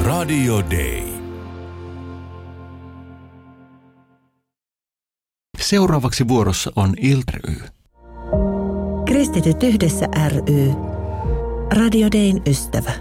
Radio Day. Seuraavaksi vuorossa on ILT-ry. Kristityt yhdessä ry. Radio Dayn ystävä.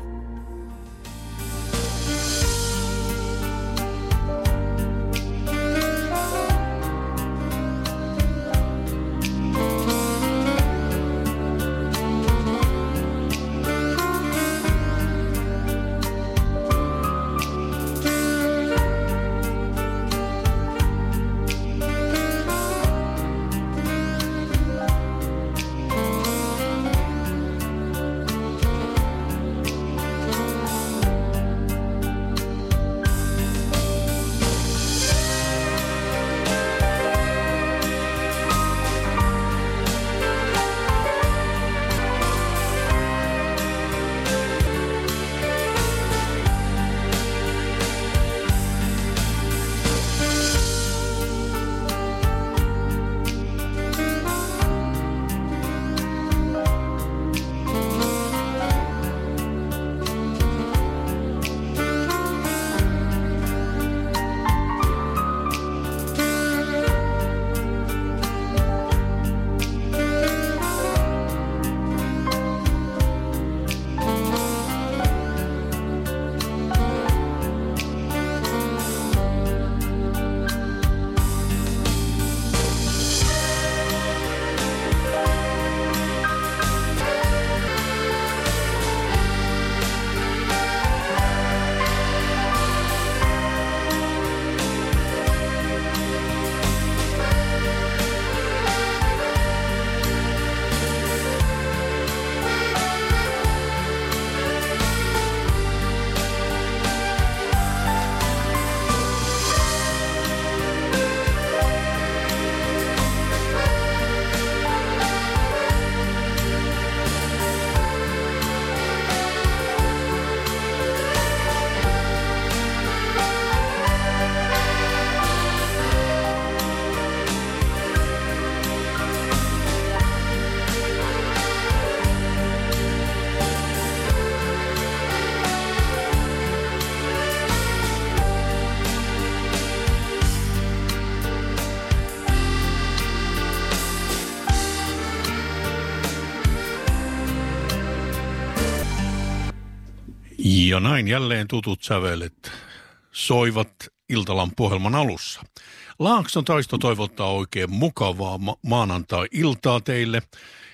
Ja näin jälleen tutut sävelet soivat Iltalampu-ohjelman alussa. Laakson Taisto toivottaa oikein mukavaa maanantai-iltaa teille.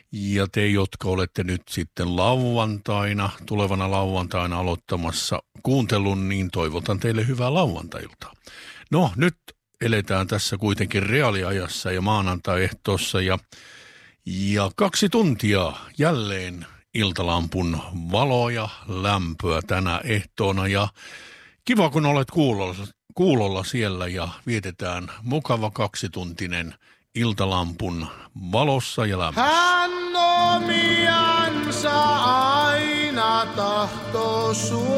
Ja te, jotka olette nyt sitten tulevana lauantaina aloittamassa kuuntelun, niin toivotan teille hyvää lauantai-iltaa. No, nyt eletään tässä kuitenkin reaaliajassa ja maanantai-ehtoossa ja 2 tuntia jälleen Iltalampun valoja, lämpöä tänä ehtoona ja kiva kun olet kuulolla siellä ja vietetään mukava 2-tuntinen Iltalampun valossa ja lämmössä. Hän omiansa aina tahtoo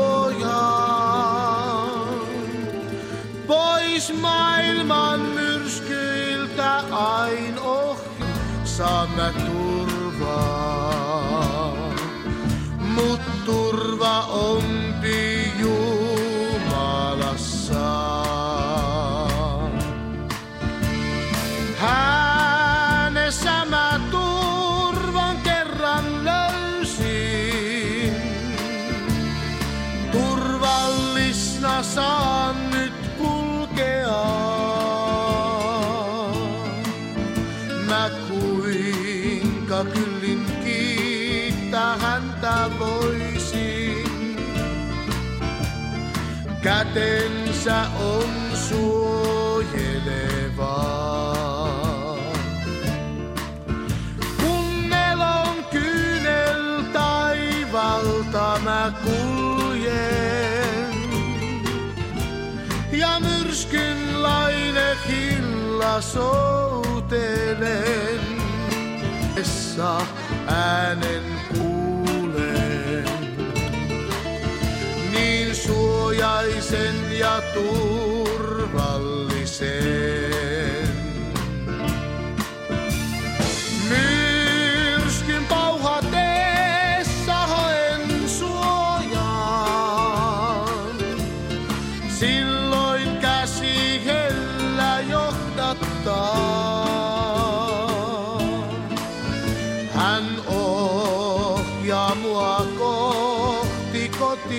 suojaa, pois maailman myrskyiltä ain ohi saamme turvaa. Mut turva ompi Jumalassa. Hänessä mä turvan kerran löysin. Turvallisna saan nyt kulkea. Mä kuinka kyllin kiittää häntä voisin. Kätensä on suojeleva. Kun elon kyynel taivalta mä kuljen ja myrskyn laine hilla soutelen. Äänen kuulen, niin suojaisen ja turvallisen. Myrskyn pauhatessa haen suojaan, silloin käsi hellä johdattaa. Hän ohjaa mua kohti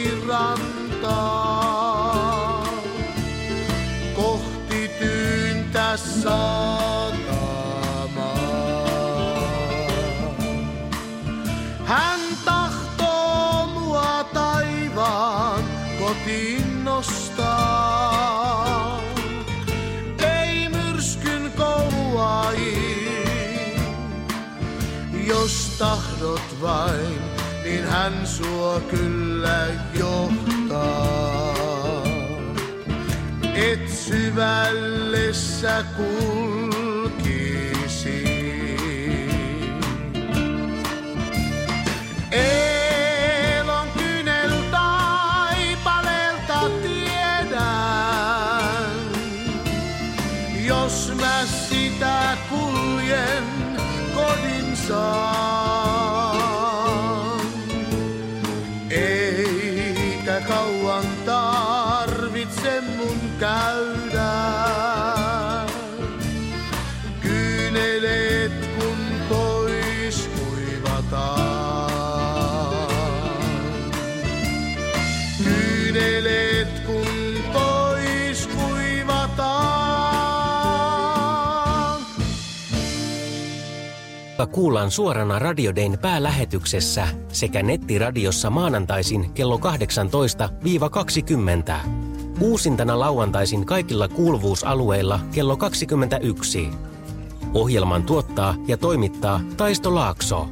kotirantaa, kohti tyyntä satamaa. Hän tahtoo mua taivaan kotiin nostaa. Ei myrskyn kouluajiin, jos tahdot vain, niin hän sua kyllä johtaa. Et syvälle sä kulkisi. Elon kynel taipaleelta tiedän, jos mä sitä kuljen kodin saan. Eikä kauan tarvitse mun käydä, kyyneleet kun pois kuivataan. Kyyneleet kun pois kuivataan. Kuullaan suorana Radio Dayn päälähetyksessä sekä nettiradiossa maanantaisin kello 18-20. Uusintana lauantaisin kaikilla kuuluvuusalueilla kello 21. Ohjelman tuottaa ja toimittaa Taisto Laakso.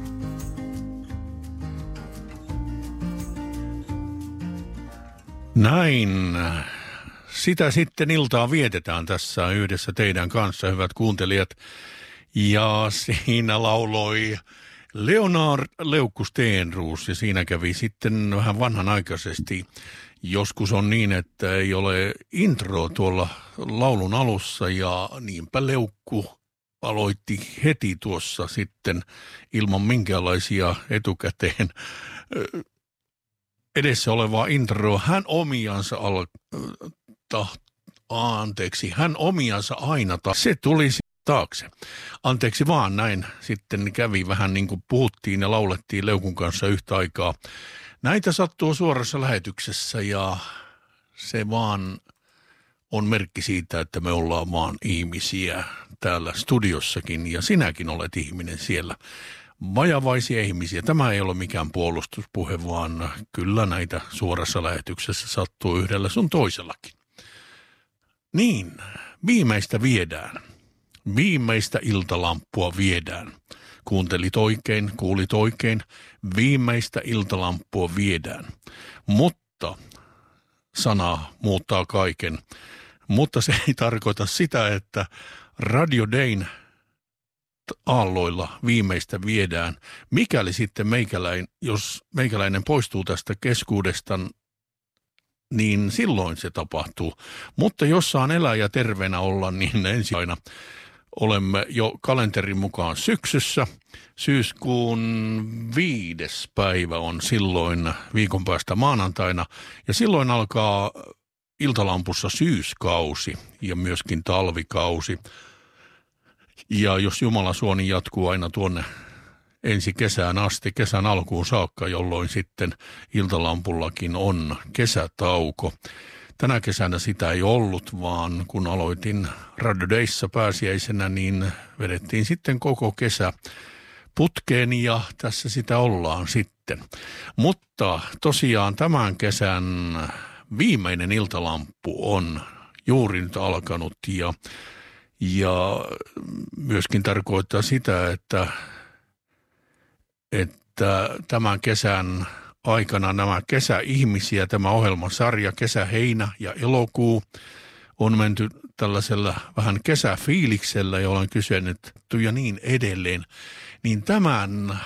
Näin. Sitä sitten iltaa vietetään tässä yhdessä teidän kanssa, hyvät kuuntelijat. Ja siinä lauloi Leonard Leukku Steenruus ja siinä kävi sitten vähän vanhanaikaisesti. Joskus on niin, että ei ole intro tuolla laulun alussa ja niinpä Leukku aloitti heti tuossa sitten ilman minkäänlaisia etukäteen edessä olevaa introa. Hän omiansa aina se tuli taakse. Anteeksi vaan, näin sitten kävi vähän niin kuin puhuttiin ja laulettiin Leukun kanssa yhtä aikaa. Näitä sattuu suorassa lähetyksessä ja se vaan on merkki siitä, että me ollaan vaan ihmisiä täällä studiossakin ja sinäkin olet ihminen siellä. Vajavaisia ihmisiä. Tämä ei ole mikään puolustuspuhe, vaan kyllä näitä suorassa lähetyksessä sattuu yhdellä sun toisellakin. Niin, viimeistä viedään. Viimeistä iltalamppua viedään. Kuuntelit oikein, kuulit oikein. Viimeistä iltalamppua viedään. Mutta sana muuttaa kaiken. Mutta se ei tarkoita sitä, että Radio Dayn aalloilla viimeistä viedään. Mikäli sitten jos meikäläinen poistuu tästä keskuudesta, niin silloin se tapahtuu. Mutta jos saan elää ja terveenä olla, niin ensi aina olemme jo kalenterin mukaan syksyssä. Syyskuun 5. päivä on silloin viikon päästä maanantaina. Ja silloin alkaa iltalampussa syyskausi ja myöskin talvikausi. Ja jos Jumala suo, niin jatkuu aina tuonne ensi kesään asti, kesän alkuun saakka, jolloin sitten iltalampullakin on kesätauko. Tänä kesänä sitä ei ollut, vaan kun aloitin Radio Dayssa pääsiäisenä, niin vedettiin sitten koko kesä putkeen ja tässä sitä ollaan sitten. Mutta tosiaan tämän kesän viimeinen iltalamppu on juuri nyt alkanut ja myöskin tarkoittaa sitä, että tämän kesän aikana nämä kesäihmisiä, tämä ohjelmasarja kesä, heinä ja elokuu on menty tällaisella vähän kesäfiiliksellä ja olen kysynyt ja niin edelleen. Niin tämän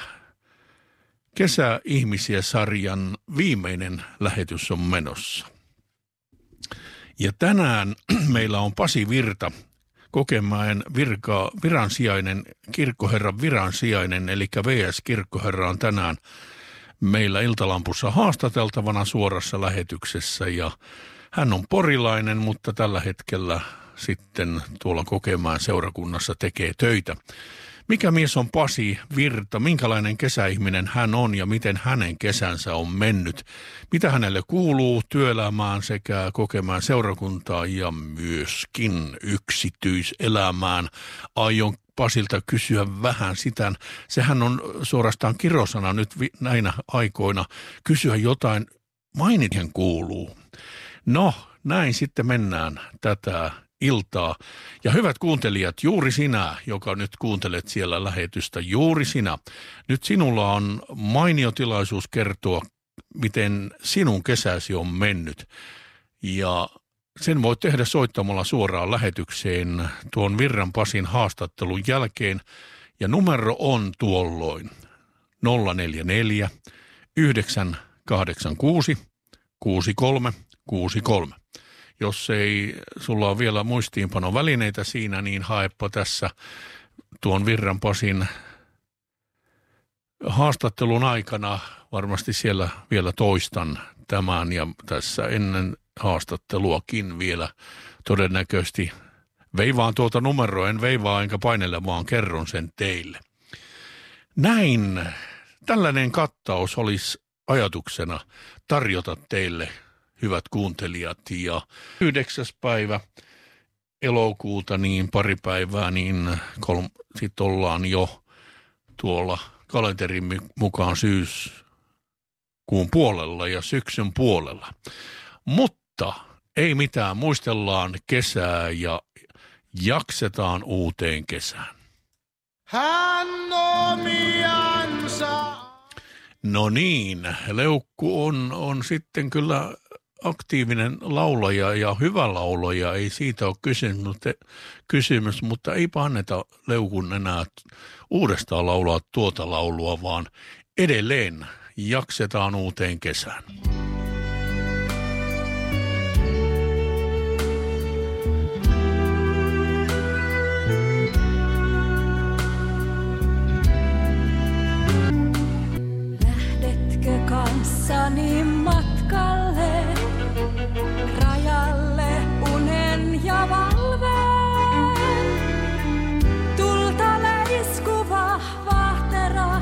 kesäihmisiä-sarjan viimeinen lähetys on menossa. Ja tänään meillä on Pasi Virta, Kokemäen viransijainen, kirkkoherran viransijainen, eli VS-kirkkoherra on tänään meillä iltalampussa haastateltavana suorassa lähetyksessä ja Hän on porilainen, mutta tällä hetkellä sitten tuolla Kokemäen seurakunnassa tekee töitä. Mikä mies on Pasi Virta? Minkälainen kesäihminen hän on ja miten hänen kesänsä on mennyt? Mitä hänelle kuuluu työelämään sekä Kokemäen seurakuntaan ja myöskin yksityiselämään? Aion Pasilta kysyä vähän sitä. Sehän on suorastaan kirosana nyt näinä aikoina kysyä jotain, mainithen kuuluu. No, näin sitten mennään tätä iltaa. Ja hyvät kuuntelijat, juuri sinä, joka nyt kuuntelet siellä lähetystä, juuri sinä. Nyt sinulla on mainio tilaisuus kertoa, miten sinun kesäsi on mennyt. Ja sen voit tehdä soittamalla suoraan lähetykseen tuon Virran Pasin haastattelun jälkeen. Ja numero on tuolloin 044 986 6363. Jos ei sulla ole vielä muistiinpanovälineitä siinä, niin haepa tässä tuon Virran Pasin haastattelun aikana. Varmasti siellä vielä toistan tämän ja tässä ennen haastatteluakin vielä todennäköisesti veivaan tuota numeroa. En veivaa enkä painele, vaan kerron sen teille. Näin. Tällainen kattaus olisi ajatuksena tarjota teille, hyvät kuuntelijat, ja 9. päivä elokuuta, niin pari päivää, niin sitten ollaan jo tuolla kalenterin mukaan syyskuun puolella ja syksyn puolella. Mutta ei mitään, muistellaan kesää ja jaksetaan uuteen kesään. Hän omiansa. No niin, Leukku on sitten kyllä aktiivinen laulaja ja hyvä laulaja, ei siitä ole kysymys, mutta eipä anneta Leukun enää uudestaan laulaa tuota laulua, vaan edelleen jaksetaan uuteen kesään. Lähdetkö kanssani matkalle, rajalle unen ja valveen? Tulta leiskuva vahtera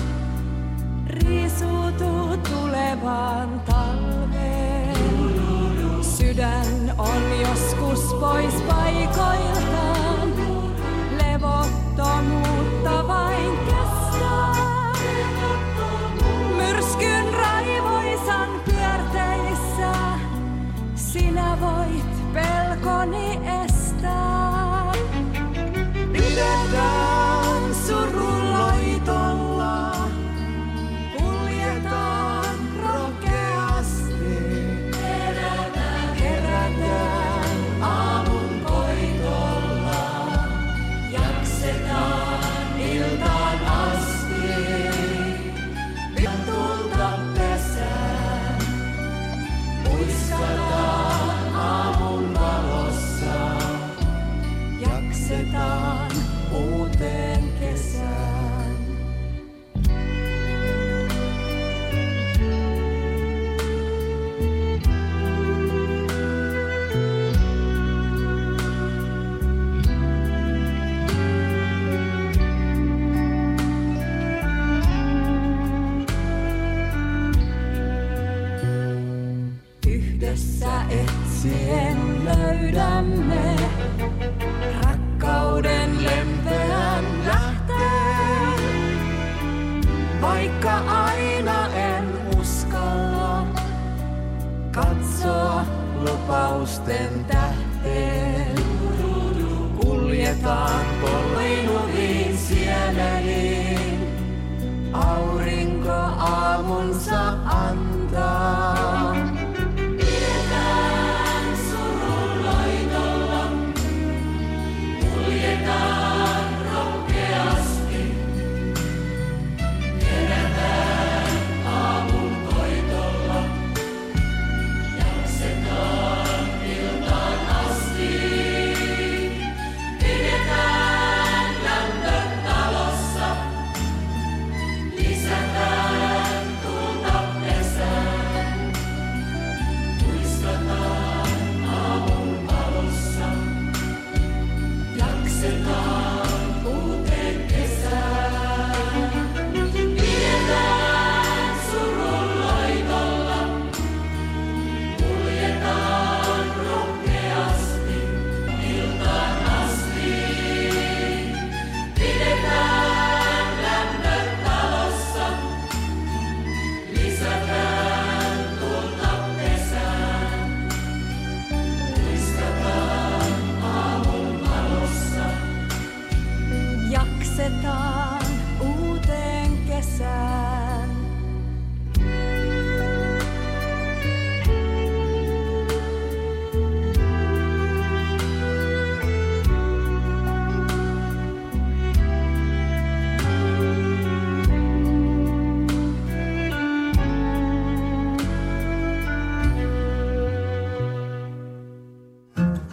riisuutuu tulevaan talveen. Sydän on joskus pois paikoiltaan, levottomuutta vain kestää. Myrskyn raivoisan pyörteissä sinä voit pelkoni estää. Pidetään suruloitolla, kuljetaan rohkeasti. Herätään aamun koitolla, jaksetaan iltaan asti. Tulta pesään, muiskataan aamun valossa, jaksetaan uuteen kesään. Yhdessä etsien löydämme rakkauden lempeän lähteen. Vaikka aina en uskalla katsoa lupausten tähteen, kuljetaan polvinuviin sieleliin, aurinko aamunsa antaa. Pidetään suruloitolla, kuljetaan rohkeasti. Herätään aamun koitolla, jaksetaan iltaan asti. Pidetään lämpö talossa, lisätään tulta pesään.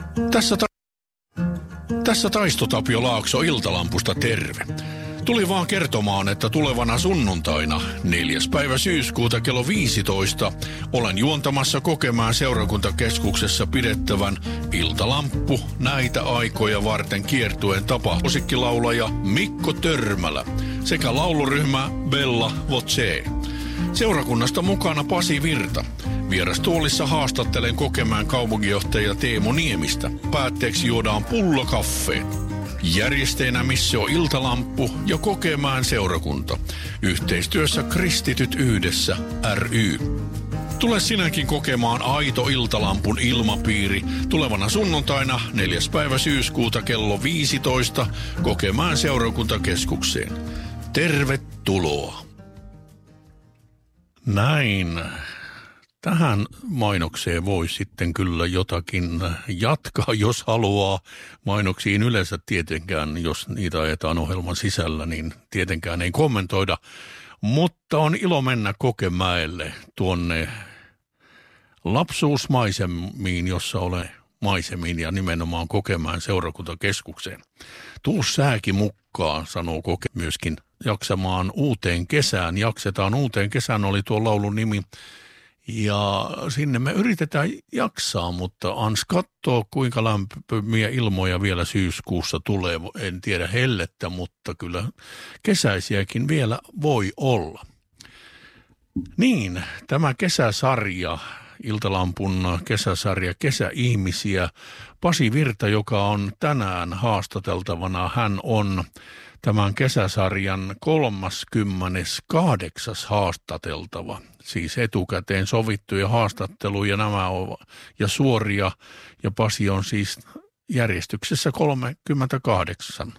Tässä Taisto Tapio Laakso Iltalampusta terve. Tuli vaan kertomaan, että tulevana sunnuntaina 4. päivä syyskuuta kello 15 olen juontamassa Kokemäen seurakuntakeskuksessa pidettävän Iltalamppu näitä aikoja varten kiertueen musiikkilaulaja Mikko Törmälä sekä lauluryhmä Bella Voce. Seurakunnasta mukana Pasi Virta. Vierastuolissa haastattelen Kokemäen kaupunginjohtaja Teemu Niemistä. Päätteeksi juodaan pullakaffeet. Järjestäjänä Missio Iltalamppu ja Kokemäen seurakunta. Yhteistyössä Kristityt yhdessä ry. Tule sinäkin kokemaan aito Iltalampun ilmapiiri tulevana sunnuntaina 4. päivä syyskuuta kello 15 Kokemäen seurakuntakeskukseen. Tervetuloa! Näin. Tähän mainokseen voi sitten kyllä jotakin jatkaa, jos haluaa. Mainoksiin yleensä tietenkään, jos niitä ajetaan ohjelman sisällä, niin tietenkään ei kommentoida. Mutta on ilo mennä Kokemäelle tuonne lapsuusmaisemiin, jossa ole maisemiin ja nimenomaan Kokemäen seurakuntakeskukseen. Tuu sääkin mukaan, sanoo Koke myöskin jaksamaan uuteen kesään. Jaksetaan uuteen kesään, oli tuo laulun nimi. Ja sinne me yritetään jaksaa, mutta ans katsoo kuinka lämpimiä ilmoja vielä syyskuussa tulee. En tiedä hellettä, mutta kyllä kesäisiäkin vielä voi olla. Niin, tämä kesäsarja, Iltalampun kesäsarja Kesäihmisiä. Pasi Virta, joka on tänään haastateltavana, hän on tämän kesäsarjan 38. haastateltava. Siis etukäteen sovittuja haastatteluja nämä ovat ja suoria. Ja Pasi on siis järjestyksessä 38.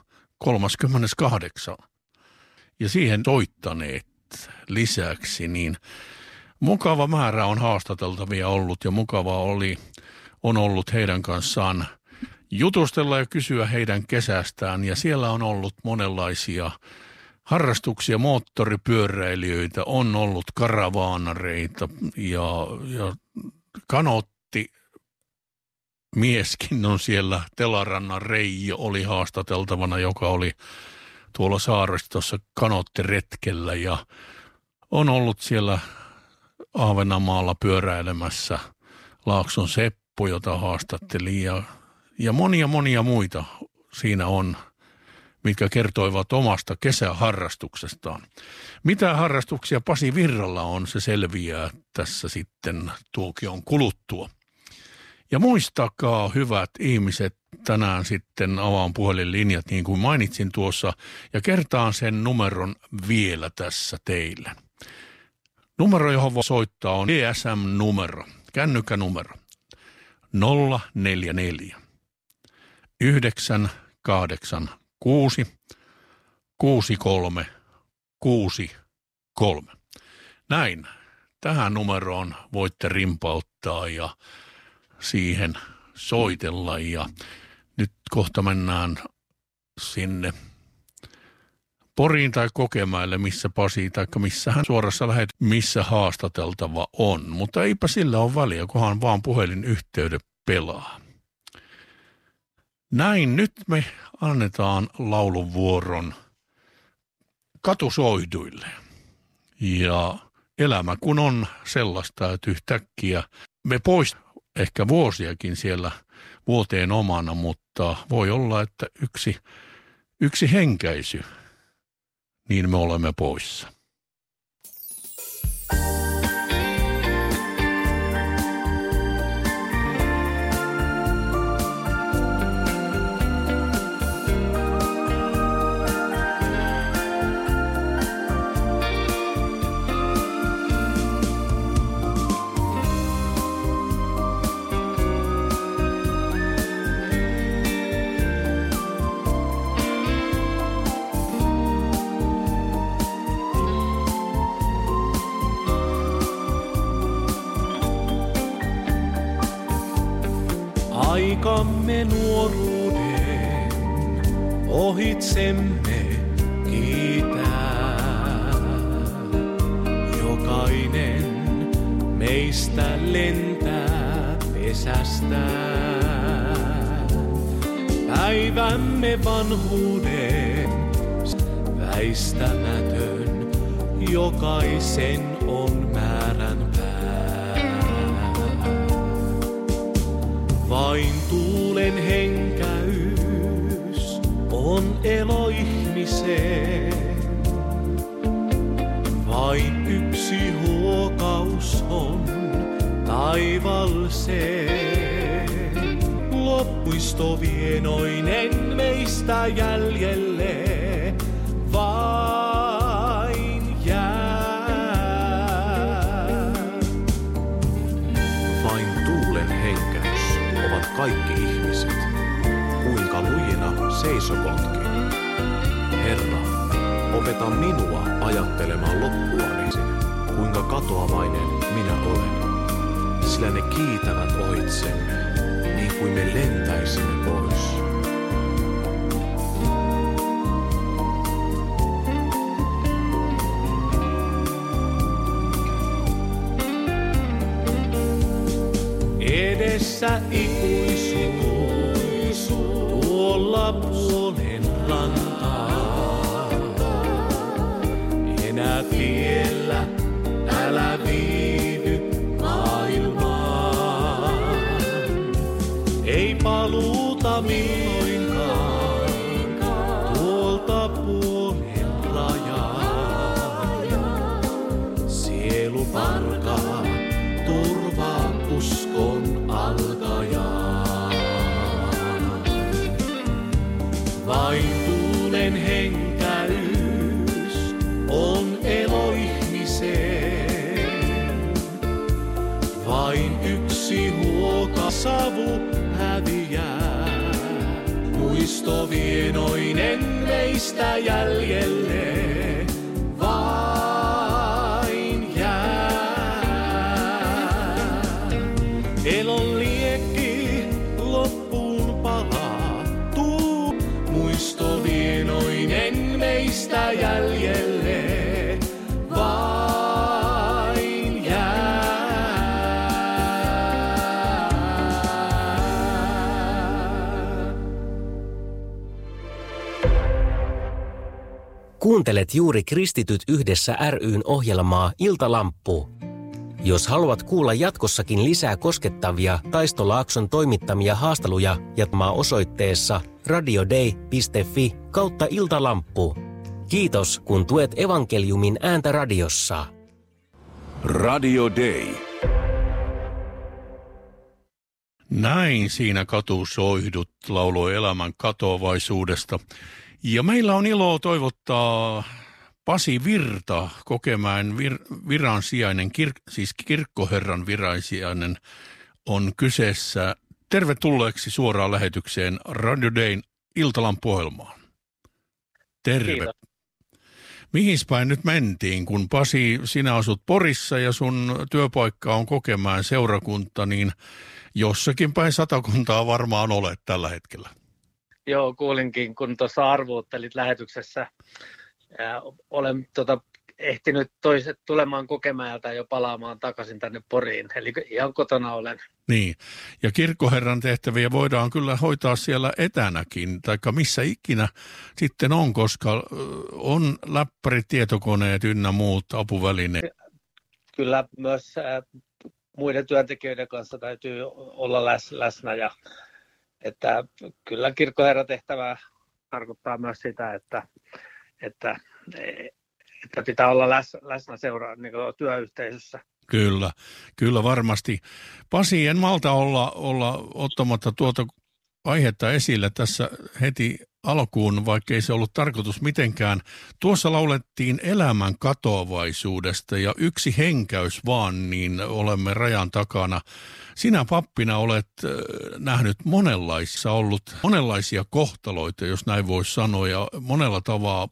Ja siihen soittaneet lisäksi, niin mukava määrä on haastateltavia ollut ja mukavaa on ollut heidän kanssaan jutustella ja kysyä heidän kesästään. Ja siellä on ollut monenlaisia harrastuksia, moottoripyöräilijöitä, on ollut karavaanareita ja kanotti mieskin on siellä. Telarannan Reijo oli haastateltavana, joka oli tuolla saaristossa kanottiretkellä ja on ollut siellä Ahvenanmaalla pyöräilemässä Laakson Seppo, jota haastatteli ja monia muita siinä on, mitkä kertoivat omasta kesäharrastuksestaan. Mitä harrastuksia Pasi Virralla on, se selviää tässä sitten tuokion kuluttua. Ja muistakaa, hyvät ihmiset, tänään sitten avaan puhelinlinjat niin kuin mainitsin tuossa ja kertaan sen numeron vielä tässä teille. Numero, johon voi soittaa, on GSM-numero, kännykänumero 044 986 63 63. Näin. Tähän numeroon voitte rimpauttaa ja siihen soitella. Ja nyt kohta mennään sinne Poriin tai Kokemäelle, missä Pasi tai missä hän suorassa missä haastateltava on. Mutta eipä sillä ole väliä, kunhan vaan puhelinyhteyden pelaa. Näin, nyt me annetaan laulun vuoron katusoihduille. Ja elämä kun on sellaista, että yhtäkkiä me pois ehkä vuosiakin siellä vuoteen omana, mutta voi olla, että yksi henkäisy, niin me olemme poissa. Aikamme nuoruuden ohitsemme kiitää. Jokainen meistä lentää pesästään. Päivämme vanhuuden väistämätön, jokaisen on määränpää. Vain tuulen henkäys on elo ihmiseen. Vain yksi huokaus on taivalseen. Loppuisto vienoinen meistä jäljelle vain jää. Vain tuulen henkäys ovat kaikki ihmiset, kuinka lujina seisokontkin. Herra, opeta minua ajattelemaan loppuani, kuinka katoavainen minä olen. Sillä ne kiitävät ohitsemme, niin kuin me lentäisimme pois. Edessä ikuisuus, tuolla puolen rantaa. Enää tiellä, älä viivy maailmaan. Ei paluuta milloinkaan, tuolta puolen rajaa. Sielu parkaa, turvaa uskon alkajaa. Vain tuulen henkäys on elo ihmiseen. Vain yksi huoka savu häviää. Muisto vienoinen meistä jäljelle vain jää. Elon liekki loppuun palaa. Tuu muisto vienoinen meistä jäljelle vain jää. Kuuntelet juuri Kristityt yhdessä ry:n ohjelmaa Iltalamppu. Jos haluat kuulla jatkossakin lisää koskettavia Taisto Laakson toimittamia haasteluja, jatmaa osoitteessa radiodei.fi/iltalamppu. Kiitos, kun tuet evankeliumin ääntä radiossa. Radio Day. Näin siinä katusoihdut lauloi elämän katoavaisuudesta. Ja meillä on ilo toivottaa Pasi Virta, Kokemäen viransijainen, siis kirkkoherran viransijainen on kyseessä. Tervetulleeksi suoraan lähetykseen Radio Dayn Iltalamppu-ohjelmaan. Terve. Kiitos. Mihin päin nyt mentiin, kun Pasi, sinä asut Porissa ja sun työpaikka on Kokemäen seurakunta, niin jossakin päin Satakuntaa varmaan olet tällä hetkellä. Joo, kuulinkin, kun tuossa arvuuttelit lähetyksessä. Ja olen ehtinyt tulemaan Kokemäeltä jo palaamaan takaisin tänne Poriin, eli ihan kotona olen. Niin, ja kirkkoherran tehtäviä voidaan kyllä hoitaa siellä etänäkin, taikka missä ikinä sitten on, koska on läppärit, tietokoneet ynnä muut apuvälineet. Kyllä myös muiden työntekijöiden kanssa täytyy olla läsnä, ja että kyllä kirkkoherran tehtävä tarkoittaa myös sitä, että pitää olla läsnä niin työyhteisössä. Kyllä varmasti. Pasi, en malta olla ottamatta tuota aihetta esille tässä heti alkuun, vaikka ei se ollut tarkoitus mitenkään. Tuossa laulettiin elämän katoavaisuudesta ja yksi henkäys vaan, niin olemme rajan takana. Sinä pappina olet nähnyt ollut monenlaisia kohtaloita, jos näin voisi sanoa, ja monella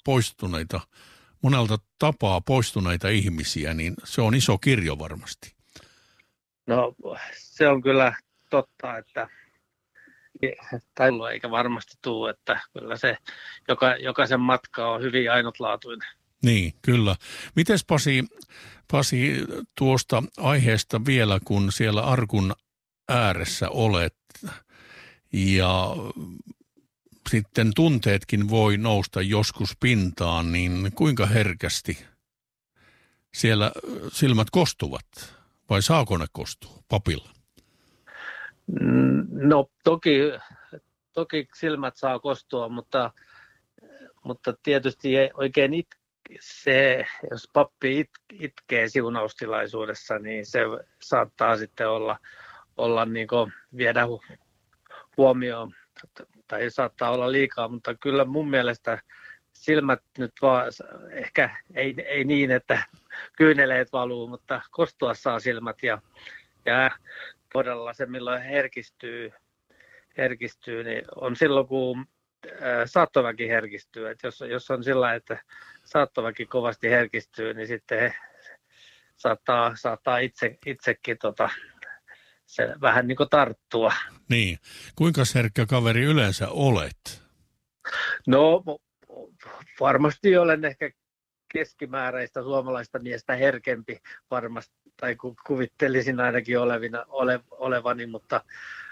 tapaa poistuneita ihmisiä, niin se on iso kirjo varmasti. No se on kyllä totta, että eikä varmasti tule, että kyllä se jokaisen matka on hyvin ainutlaatuinen. Niin, kyllä. Mites Pasi tuosta aiheesta vielä, kun siellä arkun ääressä olet ja sitten tunteetkin voi nousta joskus pintaan, niin kuinka herkästi siellä silmät kostuvat? Vai saako ne kostua papilla? No toki silmät saa kostua, mutta tietysti ei oikein se, jos pappi itkee siunaustilaisuudessa, niin se saattaa sitten olla niin kuin viedä huomioon, tai saattaa olla liikaa, mutta kyllä mun mielestä silmät nyt vaan, ehkä ei niin, että kyyneleet valuu, mutta kostua saa silmät ja todella se, milloin herkistyy, niin on silloin, kun saattoväki herkistyy. Et jos on sillä, että saattoväki kovasti herkistyy, niin sitten saattaa itsekin se vähän niin kuin tarttua. Niin. Kuinka herkkä kaveri yleensä olet? No varmasti olen ehkä keskimääräistä suomalaista miestä herkempi varmasti, tai kuvittelisin ainakin olevani, mutta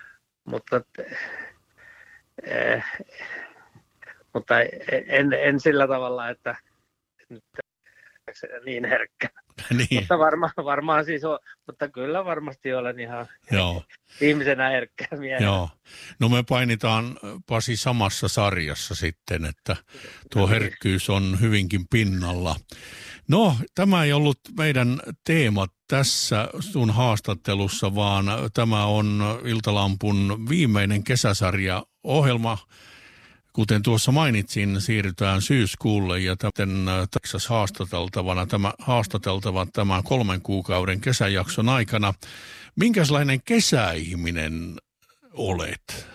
en sillä tavalla, että nyt niin herkkä. Niin. Mutta varmaan siis on, mutta kyllä varmasti olen ihan ihmisenä herkkä miehenä. Joo. No me painitaan, Pasi, samassa sarjassa sitten, että tuo herkkyys on hyvinkin pinnalla. No, tämä ei ollut meidän teema tässä sun haastattelussa, vaan tämä on Iltalampun viimeinen kesäsarja-ohjelma. Kuten tuossa mainitsin, siirrytään syyskuulle ja Texas haastateltava tämän 3 kuukauden kesäjakson aikana. Minkälainen kesäihminen olet?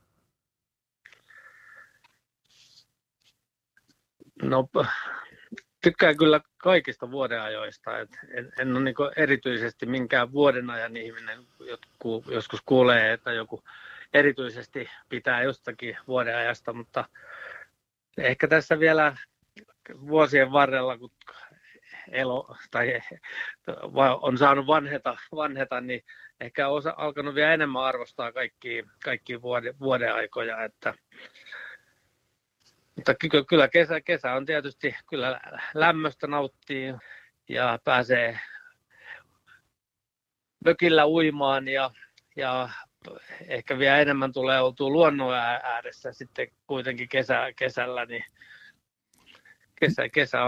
No, tykkään kyllä kaikista vuodenajoista. En ole niin erityisesti minkään vuodenajan ihminen. Joskus kuulee, että joku erityisesti pitää jostakin vuodenajasta, mutta ehkä tässä vielä vuosien varrella, kun on saanut vanheta, niin ehkä on alkanut vielä enemmän arvostaa kaikkia vuodenaikoja. Mutta kyllä kesä on tietysti, kyllä lämmöstä nauttii ja pääsee mökillä uimaan ja ehkä vielä enemmän tulee oltua luonnon ääressä sitten kuitenkin kesällä, niin kesä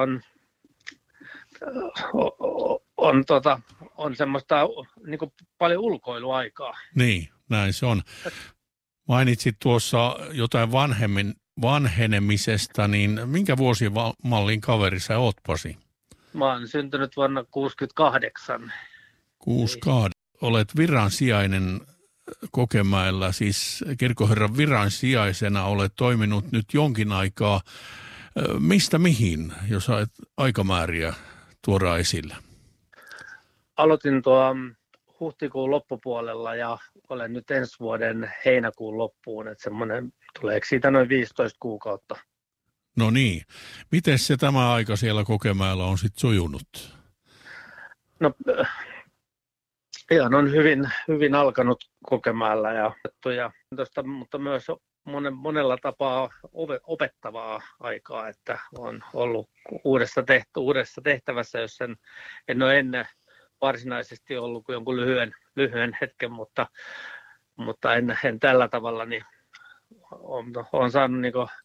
on semmoista niin kuin paljon ulkoiluaikaa. Niin, näin se on. Mainitsit tuossa jotain vanhenemisesta, niin minkä vuosimallin kaveri sä oot, Pasi? Mä oon syntynyt vuonna 1968. 68. Olet viransijainen Kokemäellä, siis kirkkoherran viransijaisena olet toiminut nyt jonkin aikaa. Mistä mihin, jos aikamääriä tuodaan esille? Aloitin huhtikuun loppupuolella ja olen nyt ensi vuoden heinäkuun loppuun, että semmoinen, tuleeko siitä noin 15 kuukautta. No niin. Miten se tämä aika siellä Kokemäellä on sitten sujunut? No, ihan on hyvin alkanut Kokemäellä mutta myös monella tapaa opettavaa aikaa, että on ollut uudessa tehtävässä, jos en ole ennen varsinaisesti ollut kuin jonkun lyhyen hetken, mutta en tällä tavalla, niin olen saanut niin kuin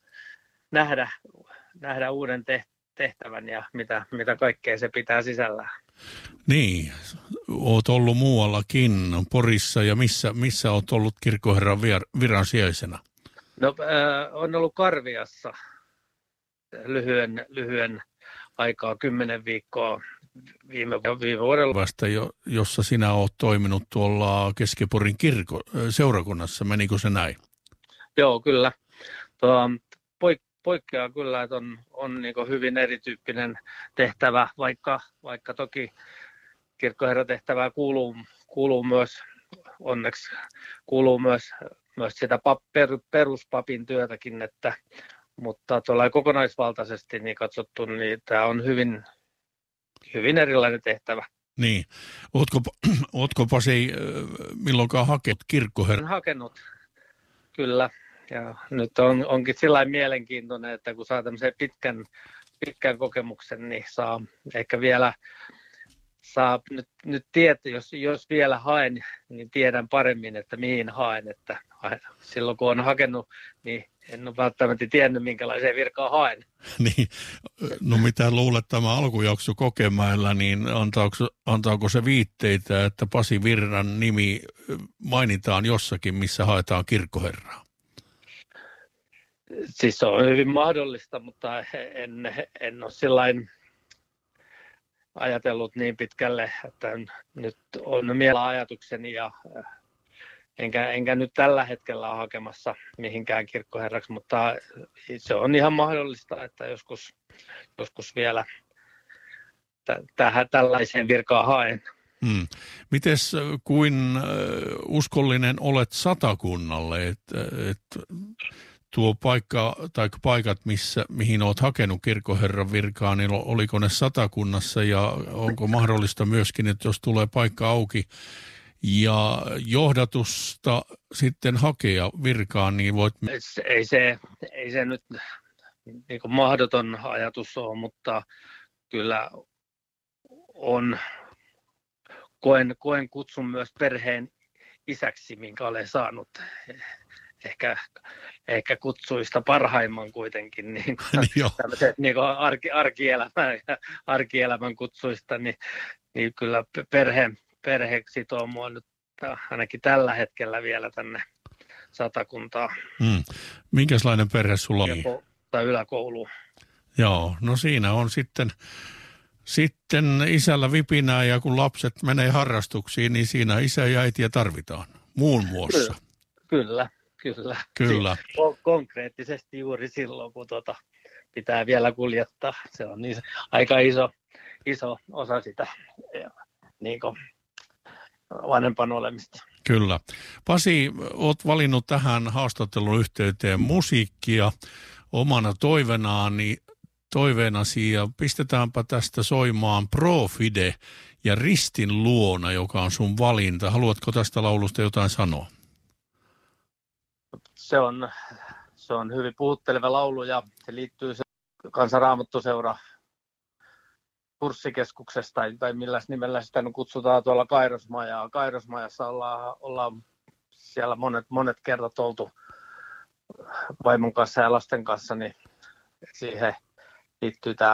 nähdä uuden tehtävän ja mitä kaikkea se pitää sisällään. Niin, olet ollut muuallakin, Porissa, ja missä olet ollut kirkkoherran viransijaisena? No, on ollut Karviassa lyhyen aikaa, 10 viikkoa viime vuodella. Vasta jossa sinä olet toiminut tuolla Keski-Porin seurakunnassa, menikö se näin? Joo, kyllä. Poikkeaa kyllä, että on niin kuin hyvin erityyppinen tehtävä, vaikka toki kirkkoherratehtävää kuuluu myös, onneksi kuuluu myös sitä peruspapin työtäkin, mutta tuolla kokonaisvaltaisesti niin katsottu, niin tämä on hyvin erilainen tehtävä. Niin. Ootko Pasi milloinkaan hakenut kirkkoherran? Hakenut, kyllä. Ja nyt onkin sillä mielenkiintoinen, että kun saa tämmöisen pitkän kokemuksen, niin saa ehkä vielä nyt tietää, jos vielä haen, niin tiedän paremmin, että mihin haen. Että silloin kun on hakenut, niin en ole välttämättä tiennyt, minkälaiseen virkaan haen. Niin, no mitä luulet tämä alkujakso Kokemäellä, niin antaako se viitteitä, että Pasi Virran nimi mainitaan jossakin, missä haetaan kirkkoherraa? Siis se on hyvin mahdollista, mutta en ole sillain ajatellut niin pitkälle, että nyt on mielellä ajatukseni ja enkä nyt tällä hetkellä ole hakemassa mihinkään kirkkoherraksi, mutta se on ihan mahdollista, että joskus vielä tällaiseen virkaan haen. Mites kuin uskollinen olet Satakunnalle, että tuo paikka tai paikat, mihin olet hakenut kirkkoherran virkaa, niin oliko ne Satakunnassa ja onko mahdollista myöskin, että jos tulee paikka auki ja johdatusta sitten hakea virkaan, niin voit... Ei se nyt niin kuin mahdoton ajatus ole, mutta kyllä koen kutsun myös perheen isäksi, minkä olen saanut. Ehkä kutsuista parhaimman kuitenkin, niin tämmöiset niin arkielämän kutsuista, niin kyllä perhe sitoo mua nyt ainakin tällä hetkellä vielä tänne Satakuntaan. Minkälainen perhe sulla on? Tai yläkouluun. Joo, no siinä on sitten isällä vipinää ja kun lapset menee harrastuksiin, niin siinä isä ja äitiä tarvitaan muun muassa. Kyllä. Konkreettisesti juuri silloin, kun pitää vielä kuljettaa. Se on niin, aika iso osa sitä niin kuin vanhempan olemista. Kyllä. Pasi, olet valinnut tähän haastattelun yhteyteen musiikkia omana toiveenasi ja pistetäänpä tästä soimaan Profide ja Ristin luona, joka on sun valinta. Haluatko tästä laulusta jotain sanoa? Se on hyvin puhutteleva laulu ja se liittyy Kansan Raamattuseura kurssikeskuksesta tai milläs nimellä sitä kutsutaan tuolla Kairosmajassa ollaan siellä monet kerrat oltu vaimon kanssa ja lasten kanssa, niin siihen liittyy tämä.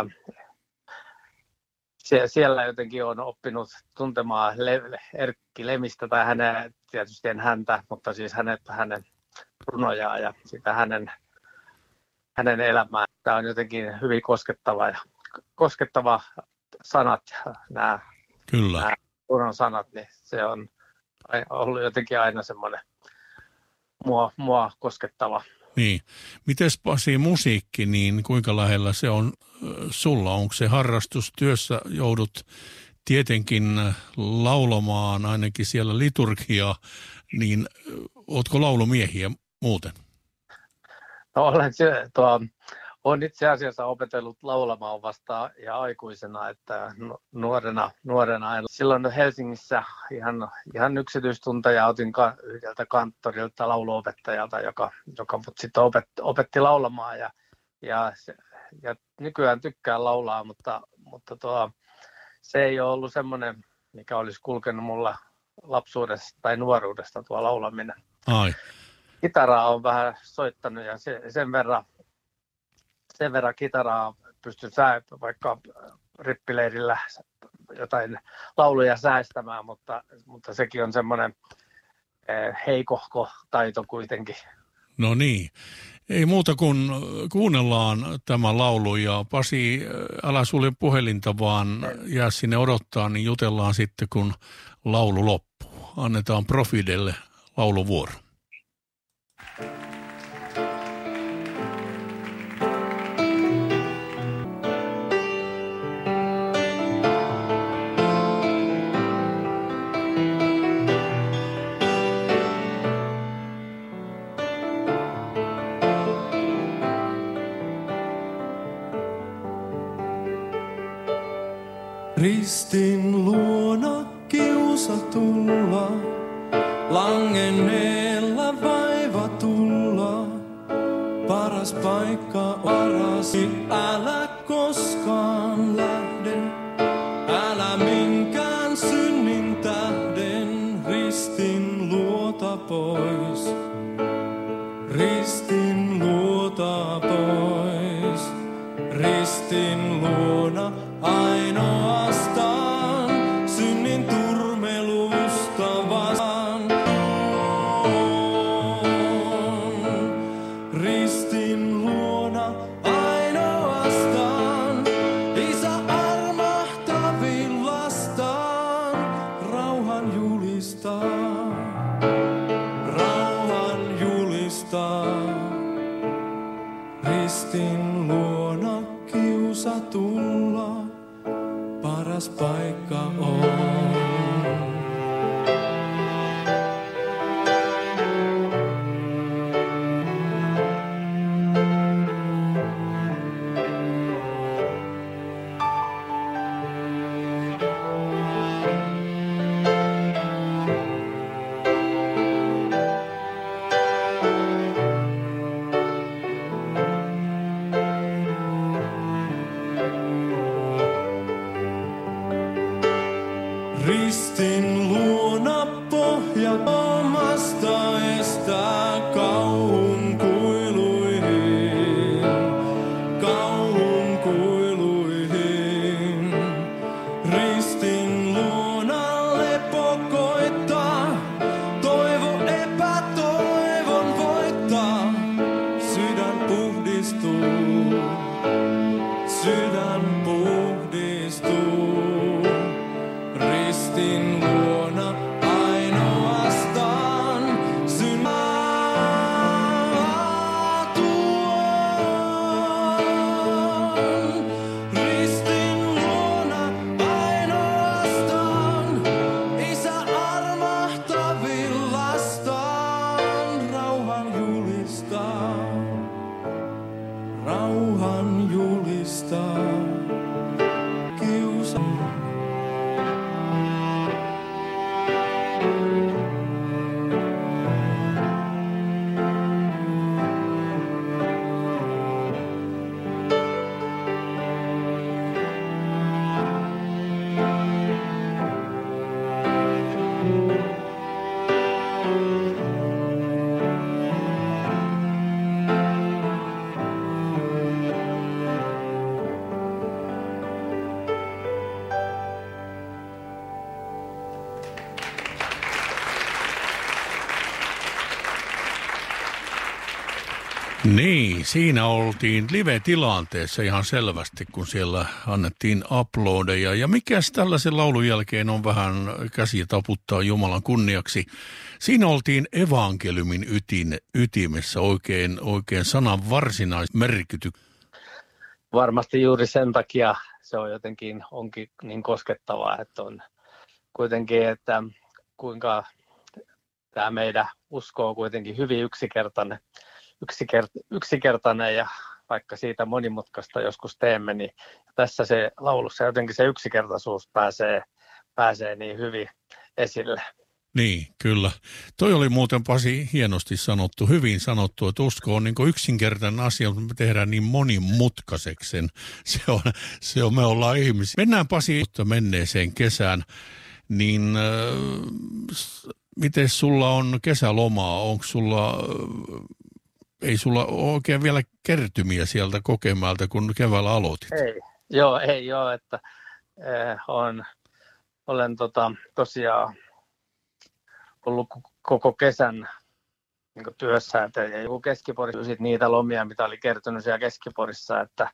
Siellä jotenkin on oppinut tuntemaan Erkki Lemistä tai tietysti en häntä, mutta siis hänen runojaan ja sitä hänen elämään. Tämä on jotenkin hyvin koskettava sanat, nämä runon sanat, niin se on ollut jotenkin aina semmoinen mua koskettava. Niin. Mites Pasi musiikki, niin kuinka lähellä se on sulla? Onko se harrastustyössä, joudut tietenkin laulamaan ainakin siellä liturgiaa, niin ootko laulumiehiä muuten? No olen itse asiassa opetellut laulamaan vasta ja aikuisena, että nuorena. Silloin Helsingissä ihan yksityistunteja otin yhdeltä kanttorilta lauluopettajalta, joka mut sitten opetti laulamaan ja nykyään tykkään laulaa, mutta se ei ole ollut semmoinen, mikä olisi kulkenut mulla lapsuudesta tai nuoruudesta tuo laulaminen. Ai. Kitaraa on vähän soittanut ja sen verran kitaraa pystyn vaikka rippileirillä jotain lauluja säästämään, mutta sekin on semmoinen heikohko taito kuitenkin. No niin. Ei muuta kuin kuunnellaan tämä laulu ja Pasi, älä sulje puhelinta, vaan jää sinne odottaa, niin jutellaan sitten, kun laulu loppuu. Annetaan Profidelle lauluvuoro. Ristin luona kiusatulla, langenneella vaivatulla, paikka varasi. Älä koskaan lähde, älä minkään synnin tähden ristin luota pois. Ristin luota pois, ristin luona ainoastaan synnin turmelusta vastaan. Ristin luona ainoastaan Isä armahtavin lastaan rauhan julistaa. Rauhan julistaa. Ristin luona kiusatulla paras paikka on. Ristin luona pohja omasta estää kauhun kuiluihin, kauhun kuiluihin. Ristin luona lepo koittaa, toivo epätoivon voittaa. Sydän puhdistuu, sydän puhdistuu. Ristin luona ainoastaan synää tuon. Ristin luona ainoastaan Isä armahtavin lastaan rauhan julistaa. Rauhan julistaa. Niin, siinä oltiin live-tilanteessa ihan selvästi, kun siellä annettiin uploadeja. Ja mikäs tällaisen laulun jälkeen on vähän käsiä taputtaa Jumalan kunniaksi. Siinä oltiin evankeliumin ytimessä oikein sanan varsinaismerkity. Varmasti juuri sen takia se on onkin niin koskettavaa, että on kuitenkin, että kuinka tämä meidän usko on kuitenkin hyvin yksinkertainen ja vaikka siitä monimutkaista joskus teemme, niin tässä se laulussa jotenkin se yksinkertaisuus pääsee niin hyvin esille. Niin, kyllä. Toi oli muuten, Pasi, hienosti sanottu, hyvin sanottu, että usko on niin kuin yksinkertainen asia, mutta me tehdään niin monimutkaiseksi. Se on, me ollaan ihmisiä. Mennään, Pasi, menneeseen kesään, niin miten sulla on kesälomaa? Onko sulla... Ei sulla ole oikein vielä kertymiä sieltä Kokemäeltä, kun keväällä aloitit. Ei ole, että olen tosiaan ollut koko kesän niin työssä ja joku Keski-Porissa sit niitä lomia, mitä oli kertynyt siellä Keski-Porissa, että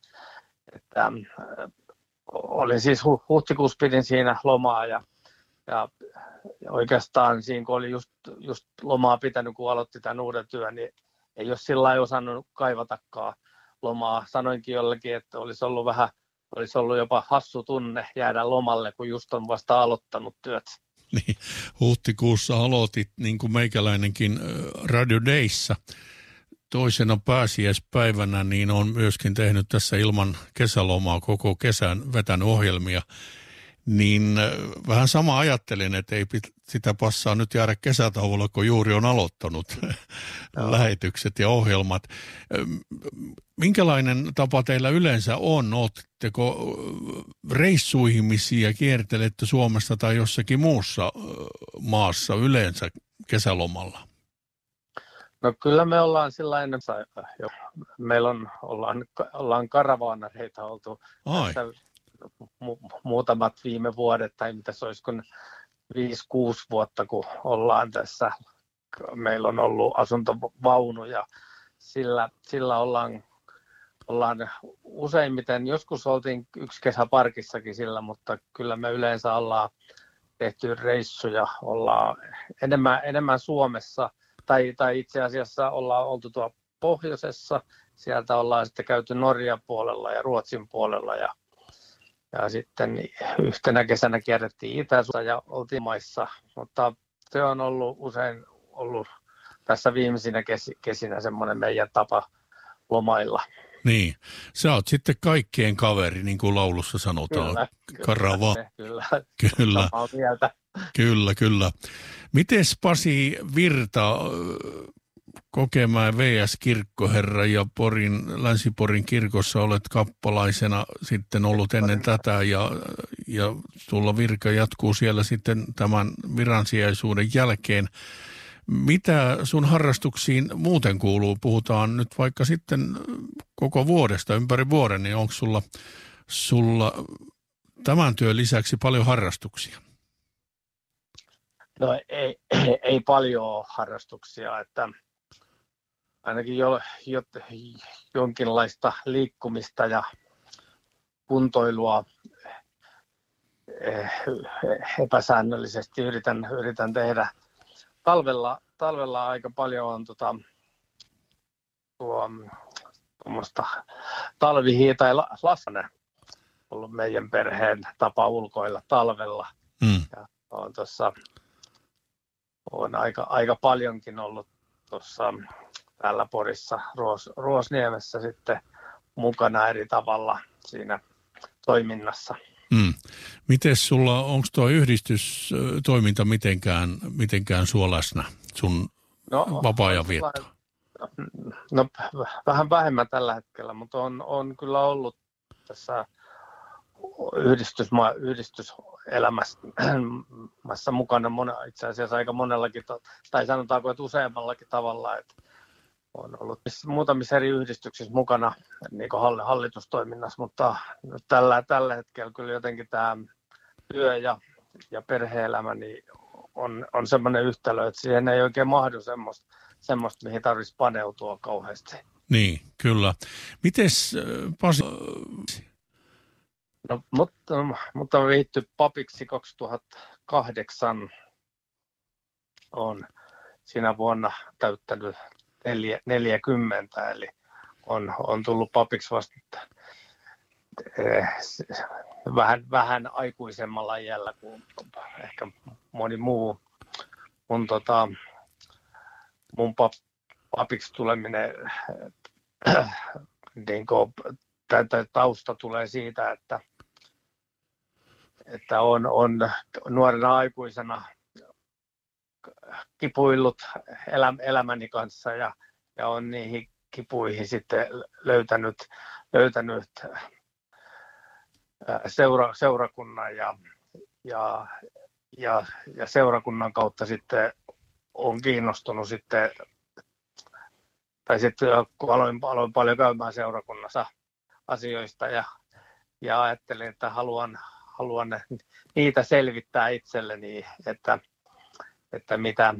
olin siis huhtikuussa pidin siinä lomaa ja oikeastaan siinä kun oli just lomaa pitänyt, kun aloitti tämän uuden työn, niin ei ole sillä lailla osannut kaivatakaan lomaa. Sanoinkin jollekin, että olisi ollut jopa hassu tunne jäädä lomalle, kun just on vasta aloittanut työt. Niin, huhtikuussa aloitit, niin kuin meikäläinenkin Radio Dayssa toisena pääsiäispäivänä, niin on myöskin tehnyt tässä ilman kesälomaa koko kesän vetänyt ohjelmia. niin vähän sama ajattelin, että ei sitä passaa nyt jäädä kesätauolla, kun juuri on aloittanut lähetykset ja ohjelmat. Minkälainen tapa teillä yleensä on? Oletteko reissuihmisiä, kiertelette Suomesta tai jossakin muussa maassa yleensä kesälomalla? No kyllä me ollaan sillain, meillä ollaan karavaanareita oltu muutamat viime vuodet, tai mitä se olisi, kun 5-6 vuotta, kun ollaan tässä. Meillä on ollut asuntovaunu ja sillä ollaan useimmiten, joskus oltiin yksi kesä parkissakin sillä, mutta kyllä me yleensä ollaan tehty reissuja, ollaan enemmän Suomessa, tai itse asiassa ollaan oltu tuolla pohjoisessa, sieltä ollaan sitten käyty Norjan puolella ja Ruotsin puolella ja sitten yhtenä kesänä kierrettiin Itä-Suomessa ja oltiin maissa, mutta se on usein ollut tässä viimeisinä kesinä semmoinen meidän tapa lomailla. Niin, sä oot sitten kaikkien kaveri, niin kuin laulussa sanotaan. Kyllä. Samaa mieltä. Kyllä. Mites Pasi Virta, Kokemäen VS Kirkkoherra ja Länsi-Porin kirkossa olet kappalaisena sitten ollut ennen tätä ja tulla virka jatkuu siellä sitten tämän viransijaisuuden jälkeen. Mitä sun harrastuksiin muuten kuuluu? Puhutaan nyt vaikka sitten koko vuodesta, ympäri vuoden, niin onko sulla tämän työn lisäksi paljon harrastuksia? No ei paljon harrastuksia, että ainakin jonkinlaista liikkumista ja kuntoilua epäsäännöllisesti yritän tehdä. Talvella aika paljon on tuommoista tai lasane ollut meidän perheen tapa ulkoilla talvella. Ja on aika paljonkin ollut tuossa täällä Porissa Ruosniemessä sitten mukana eri tavalla siinä toiminnassa. Mites sulla, onko tuo yhdistystoiminta mitenkään sua läsnä, sun vapaa-ajan viettoa? No vähän vähemmän tällä hetkellä, mutta on kyllä ollut tässä yhdistyselämässä mukana itse asiassa aika monellakin, tai sanotaanko, että useammallakin tavalla, että on ollut muutamissa eri yhdistyksissä mukana niin kuin hallitustoiminnassa, mutta tällä hetkellä kyllä jotenkin tämä työ ja perhe-elämä niin on semmoinen yhtälö, että siihen ei oikein mahdu semmoista mihin tarvitsisi paneutua kauheasti. Niin, kyllä. Mites Pasi? No, mutta on liitty papiksi 2008, on siinä vuonna täyttänyt 40, eli on tullut papiksi vasta vähän aikuisemmalla iällä kuin ehkä moni muu. Mun papiksi tuleminen niin tausta tulee siitä, että on nuorena aikuisena kipuillut elämäni kanssa ja on niihin kipuihin sitten löytänyt seurakunnan ja seurakunnan kautta sitten on kiinnostunut sitten, tai sitten kun aloin paljon käymään seurakunnassa asioista ja ajattelin, että haluan niitä selvittää itselleni, että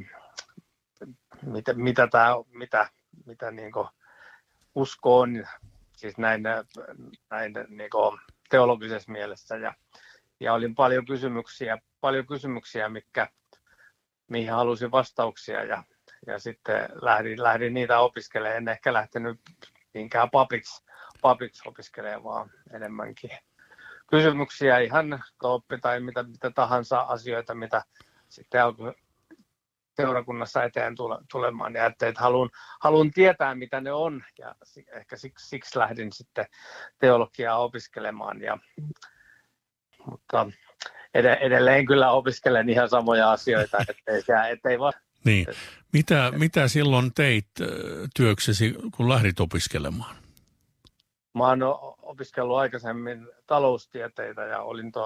mitä niinku usko on, siis näin niinku teologisessa mielessä ja oli paljon kysymyksiä mihin halusin vastauksia ja sitten lähdin niitä opiskelemaan. En ehkä lähtenyt niinkään papiksi opiskelemaan, vaan enemmänkin kysymyksiä ihan oppi tai mitä tahansa asioita, mitä sitten alkoi seurakunnassa eteen tulemaan. Ja että haluan tietää, mitä ne on, ja ehkä siksi lähdin sitten teologiaa opiskelemaan. Mutta edelleen kyllä opiskelen ihan samoja asioita, ettei vaan. Niin. Mitä silloin teit työksesi, kun lähdit opiskelemaan? Mä oon opiskellut aikaisemmin taloustieteitä ja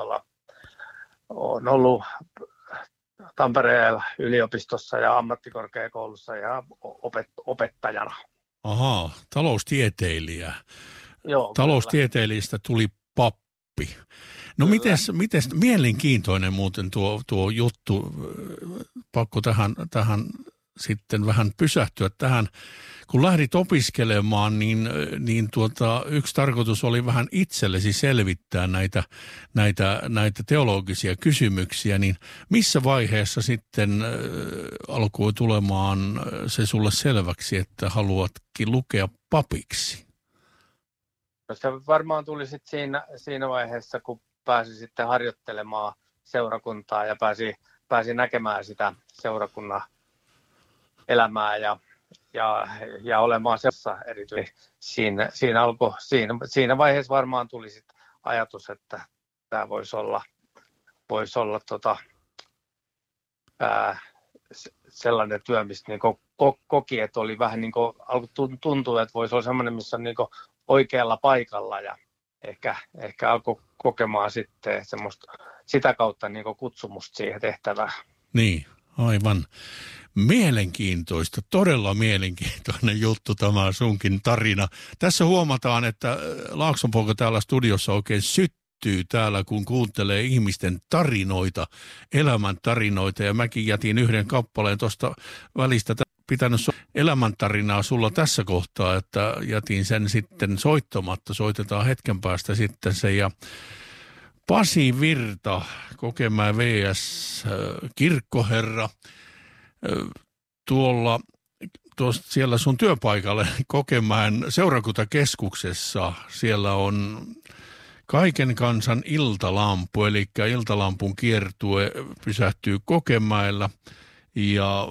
olen ollut Tampereen yliopistossa ja ammattikorkeakoulussa ja opettajana. Ahaa, taloustieteilijä. Joo, taloustieteilijästä tuli pappi. No mites mielenkiintoinen muuten tuo juttu, pakko tähän sitten vähän pysähtyä tähän. Kun lähdit opiskelemaan, niin yksi tarkoitus oli vähän itsellesi selvittää näitä teologisia kysymyksiä, niin missä vaiheessa sitten alkoi tulemaan se sulle selväksi, että haluatkin lukea papiksi? No se varmaan tuli sitten siinä vaiheessa, kun pääsi sitten harjoittelemaan seurakuntaa ja pääsi näkemään sitä seurakunnan elämää ja olemaan sellaisessa erityisesti. Siinä vaiheessa varmaan tuli sit ajatus, että tämä voisi olla sellainen työ, mistä niin koki, että oli vähän niin kuin alkoi tuntua, että voisi olla sellainen, missä on niin oikealla paikalla ja ehkä alkoi kokemaan sitten sitä kautta niin kutsumusta siihen tehtävään. Niin, aivan. Mielenkiintoista, todella mielenkiintoinen juttu tämä sunkin tarina. Tässä huomataan, että Laaksonpoika täällä studiossa oikein syttyy täällä, kun kuuntelee ihmisten tarinoita, elämäntarinoita. Ja mäkin jätin yhden kappaleen tuosta välistä pitänyt elämäntarinaa sulla tässä kohtaa, että jätin sen sitten soittamatta. Soitetaan hetken päästä sitten se. Ja Pasi Virta, Kokemäen VS kirkkoherra, siellä sun työpaikalle Kokemäen seurakuntakeskuksessa, siellä on Kaiken kansan iltalampu, eli iltalampun kiertue pysähtyy Kokemäellä ja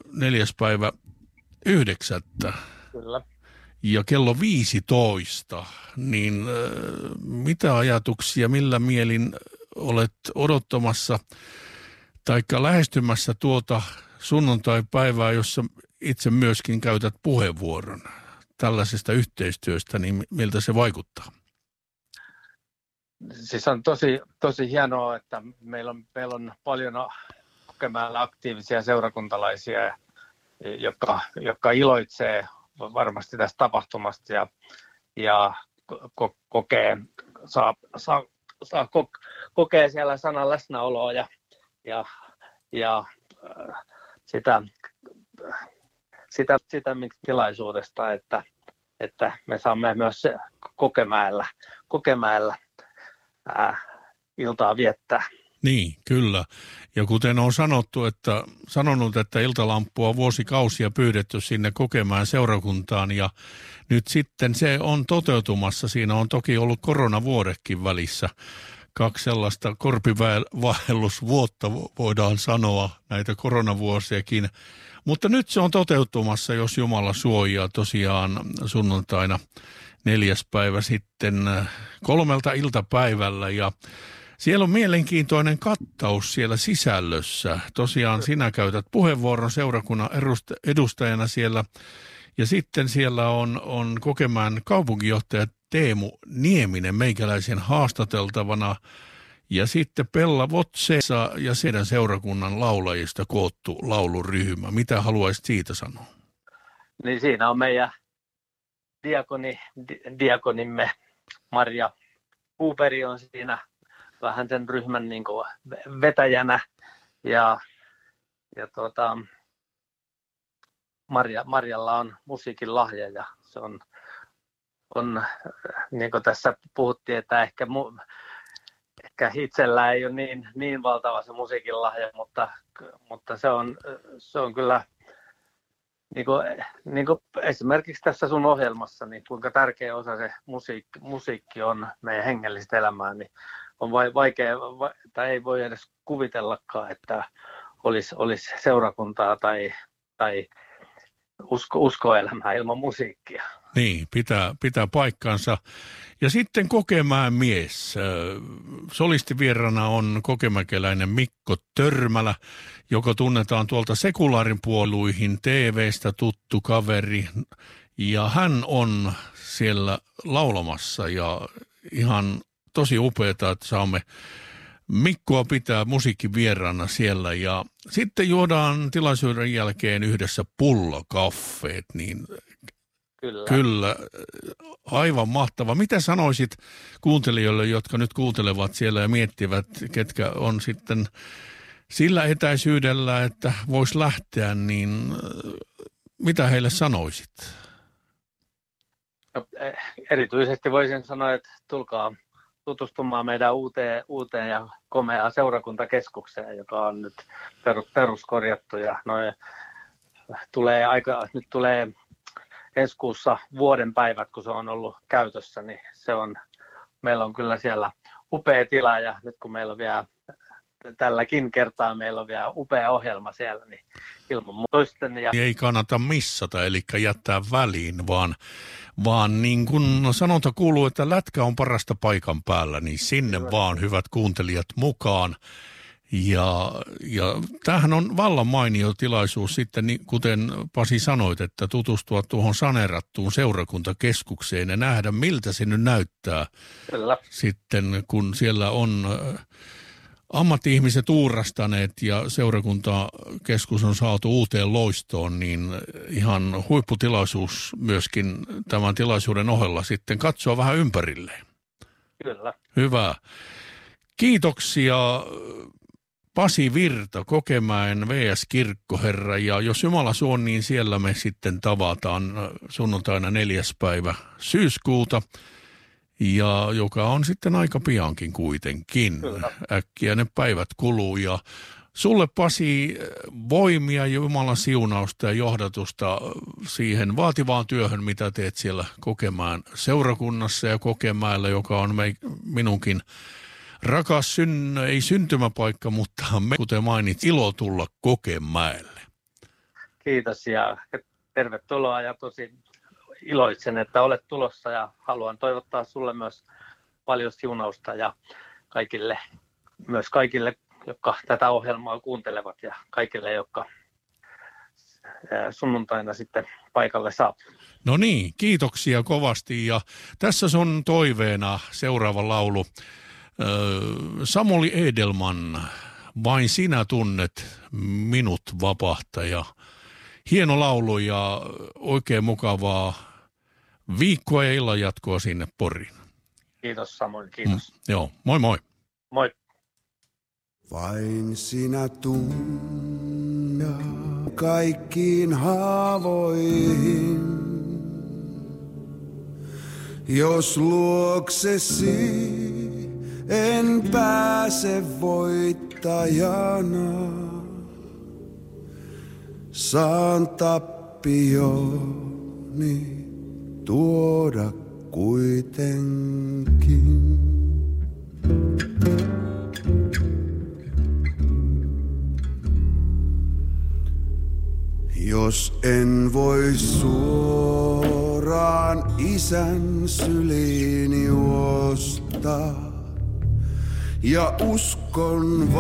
4.9. Kyllä. Ja kello 15, niin mitä ajatuksia, millä mielin olet odottamassa taikka lähestymässä tuota sunnuntai-päivää, jossa itse myöskin käytät puheenvuoron tällaisesta yhteistyöstä, niin miltä se vaikuttaa? Siis on tosi hienoa, että meillä on paljon Kokemäellä aktiivisia seurakuntalaisia, jotka iloitsee varmasti tästä tapahtumasta ja kokee siellä sanan läsnäoloa ja sitä tilaisuudesta, että me saamme myös Kokemäellä iltaa viettää. Niin, kyllä. Ja kuten on sanonut, että iltalampua on vuosikausia pyydetty sinne Kokemäen seurakuntaan ja nyt sitten se on toteutumassa. Siinä on toki ollut koronavuodekin välissä. 2 sellaista korpivaellusvuotta voidaan sanoa, näitä koronavuosiakin. Mutta nyt se on toteutumassa, jos Jumala suojaa tosiaan sunnuntaina 4. päivä sitten 3 iltapäivällä ja siellä on mielenkiintoinen kattaus siellä sisällössä. Tosiaan sinä käytät puheenvuoron seurakunnan edustajana siellä ja sitten siellä on Kokemäen kaupunginjohtaja Teemu Nieminen meikäläisen haastateltavana ja sitten Pella Votseessa ja sen seurakunnan laulajista koottu lauluryhmä. Mitä haluaisit siitä sanoa? Niin siinä on meidän diakonimme Marja Puuperi on siinä vähän sen ryhmän niin kuin vetäjänä ja Marjalla on musiikin lahja ja se on niin kuin tässä puhuttiin, että ehkä itsellä ei ole niin valtava se musiikin lahja, mutta se on kyllä niin kuin esimerkiksi tässä sun ohjelmassa, niin kuinka tärkeä osa se musiikki on meidän hengellistä elämää, niin on vaikea, tai ei voi edes kuvitellakaan, että olisi seurakuntaa tai uskoelämää ilman musiikkia. Niin, pitää paikkansa. Ja sitten Kokemäen mies. Solistivierana on kokemäkeläinen Mikko Törmälä, joka tunnetaan tuolta sekulaarin puoluihin TV:stä tuttu kaveri. Ja hän on siellä laulamassa ja ihan tosi upeata, että saamme Mikkoa pitää musiikkivieraana siellä. Ja sitten juodaan tilaisuuden jälkeen yhdessä pullakaffeet, niin Kyllä, aivan mahtava. Mitä sanoisit kuuntelijoille, jotka nyt kuuntelevat siellä ja miettivät, ketkä on sitten sillä etäisyydellä, että voisi lähteä, niin mitä heille sanoisit? No, erityisesti voisin sanoa, että tulkaa tutustumaan meidän uuteen ja komeaan seurakuntakeskukseen, joka on nyt peruskorjattu. Ja nyt tulee ensi kuussa vuoden päivät, kun se on ollut käytössä, niin meillä on kyllä siellä upea tila ja nyt kun meillä on vielä tälläkin kertaa meillä on vielä upea ohjelma siellä, niin ilman muista. Ei kannata missata, eli jättää väliin, vaan niin kuin sanonta kuuluu, että lätkä on parasta paikan päällä, niin sinne vaan hyvät kuuntelijat mukaan. Ja tämähän on vallan mainio tilaisuus sitten, niin kuten Pasi sanoit, että tutustua tuohon saneerattuun seurakuntakeskukseen ja nähdä, miltä se nyt näyttää. Kyllä. Sitten, kun siellä on ammatti-ihmiset uurastaneet ja seurakuntakeskus on saatu uuteen loistoon, niin ihan huipputilaisuus myöskin tämän tilaisuuden ohella sitten katsoa vähän ympärilleen. Kyllä. Hyvä. Kiitoksia Pasi Virta, Kokemäen VS-kirkkoherra, ja jos Jumala suo, niin siellä me sitten tavataan sunnuntaina 4. päivä syyskuuta, ja joka on sitten aika piankin kuitenkin. Kyllä. Äkkiä ne päivät kuluu, ja sulle Pasi voimia, Jumalan siunausta ja johdatusta siihen vaativaan työhön, mitä teet siellä Kokemäen seurakunnassa ja Kokemäellä, joka on minunkin rakas ei syntymäpaikka, mutta kuten mainit, ilo tulla Kokemäelle. Kiitos ja tervetuloa ja tosi iloitsen, että olet tulossa ja haluan toivottaa sulle myös paljon siunausta ja myös kaikille, jotka tätä ohjelmaa kuuntelevat ja kaikille, jotka sunnuntaina sitten paikalle saapuu. No niin, kiitoksia kovasti ja tässä sun toiveena seuraava laulu. Samuli Edelman, Vain sinä tunnet minut, vapahtaja. Hieno laulu ja oikein mukavaa viikkoa ja illan jatkoa sinne Poriin. Kiitos samoin, kiitos. Joo, moi moi. Moi. Vain sinä tunnet kaikkiin haavoihin, jos luoksesi en pääse voittajana, saan tappioni tuoda kuitenkin. Jos en voi suoraan isän syliin juosta ja uskon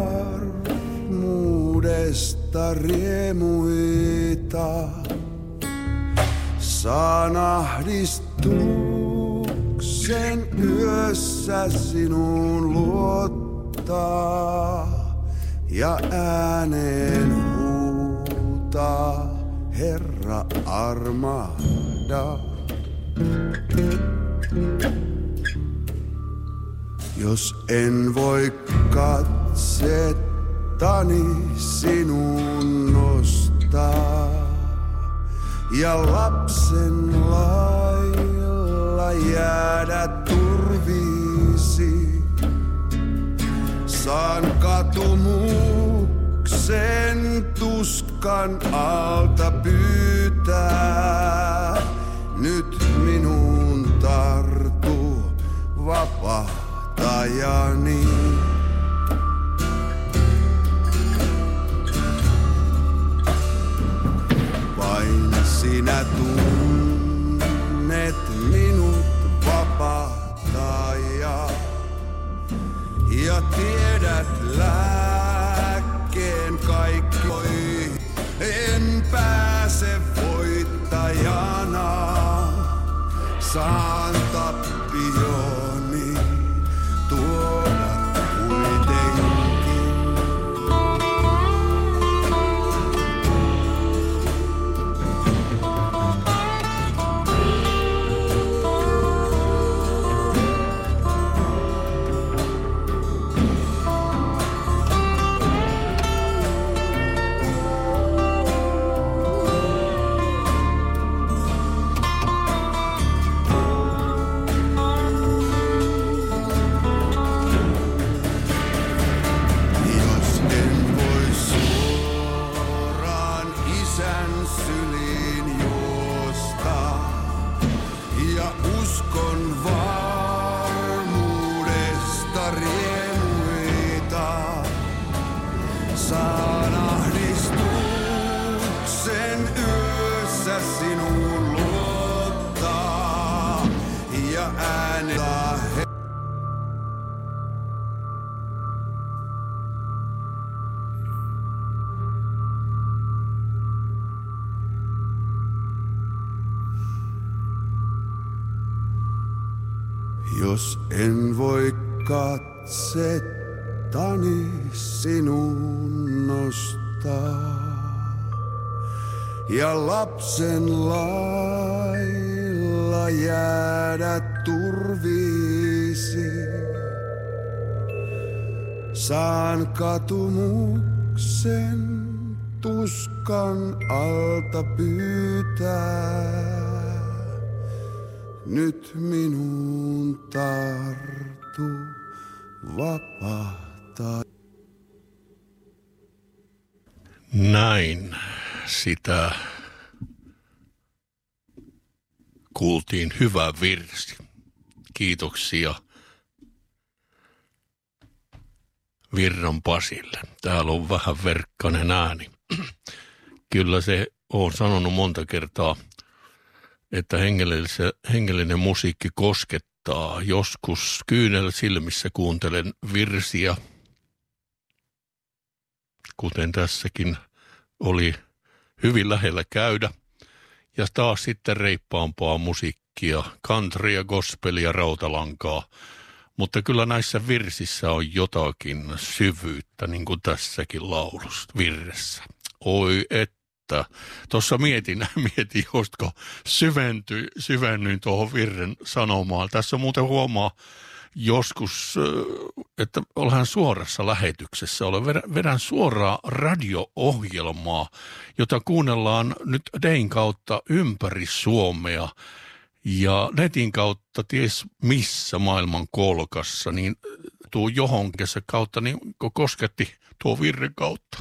varmuudesta riemuita, saan ahdistuksen yössä sinuun luottaa ja ääneen huutaa, Herra armahda. Jos en voi katsettani sinuun nostaa ja lapsen lailla jäädä turviisi, saan katumuksen tuskan alta pyytää. Nyt minuun tartu vapahtajani. Vain sinä tunnet minut vapahtaja ja tiedät lääkkeen kaikki. En pääse voittajana, saan tappioni tuoda kuitenkin. Jos en voi katsettani sinun nostaa ja lapsen lailla jäädä turviisi, saan katumuksen tuskan alta pyytää. Nyt minun tartu vapaata. Näin sitä kuultiin, hyvä virsi. Kiitoksia Virran Pasille. Täällä on vähän verkkainen ääni. Kyllä se on sanonut monta kertaa, että hengellinen musiikki koskettaa. Joskus kyynel silmissä kuuntelen virsiä, kuten tässäkin oli hyvin lähellä käydä. Ja taas sitten reippaampaa musiikkia, countrya, gospelia, rautalankaa. Mutta kyllä näissä virsissä on jotakin syvyyttä, niin kuin tässäkin laulusta virressä. Oi että. Tuossa mietin jostko syvennyin tuohon virren sanomaan. Tässä muuten huomaa joskus, että ollaan suorassa lähetyksessä. Vedän suoraa radio-ohjelmaa, jota kuunnellaan nyt Dayn kautta ympäri Suomea. Ja netin kautta ties missä maailman kolkassa, niin tuo johonkin se kautta, niin kosketti tuo virren kautta.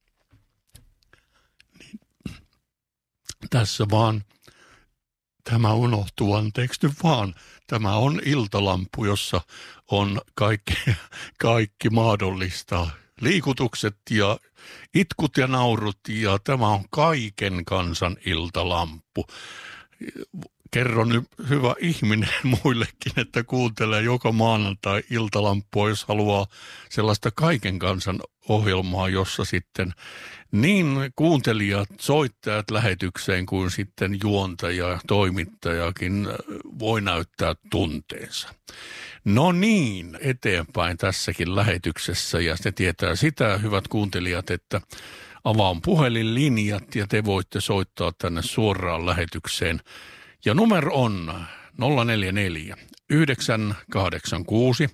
Tässä vaan, tämä unohtuu, anteeksi vaan, tämä on iltalampu, jossa on kaikki mahdollista. Liikutukset ja itkut ja naurut ja tämä on kaiken kansan iltalampu. Kerron nyt hyvä ihminen muillekin, että kuuntelee joka maanantai iltalampua, jos haluaa sellaista kaiken kansan ohjelmaa, jossa sitten niin kuuntelijat, soittajat lähetykseen kuin sitten juontaja ja toimittajakin voi näyttää tunteensa. No niin, eteenpäin tässäkin lähetyksessä ja se tietää sitä, hyvät kuuntelijat, että avaan puhelinlinjat ja te voitte soittaa tänne suoraan lähetykseen. Ja numero on 044 986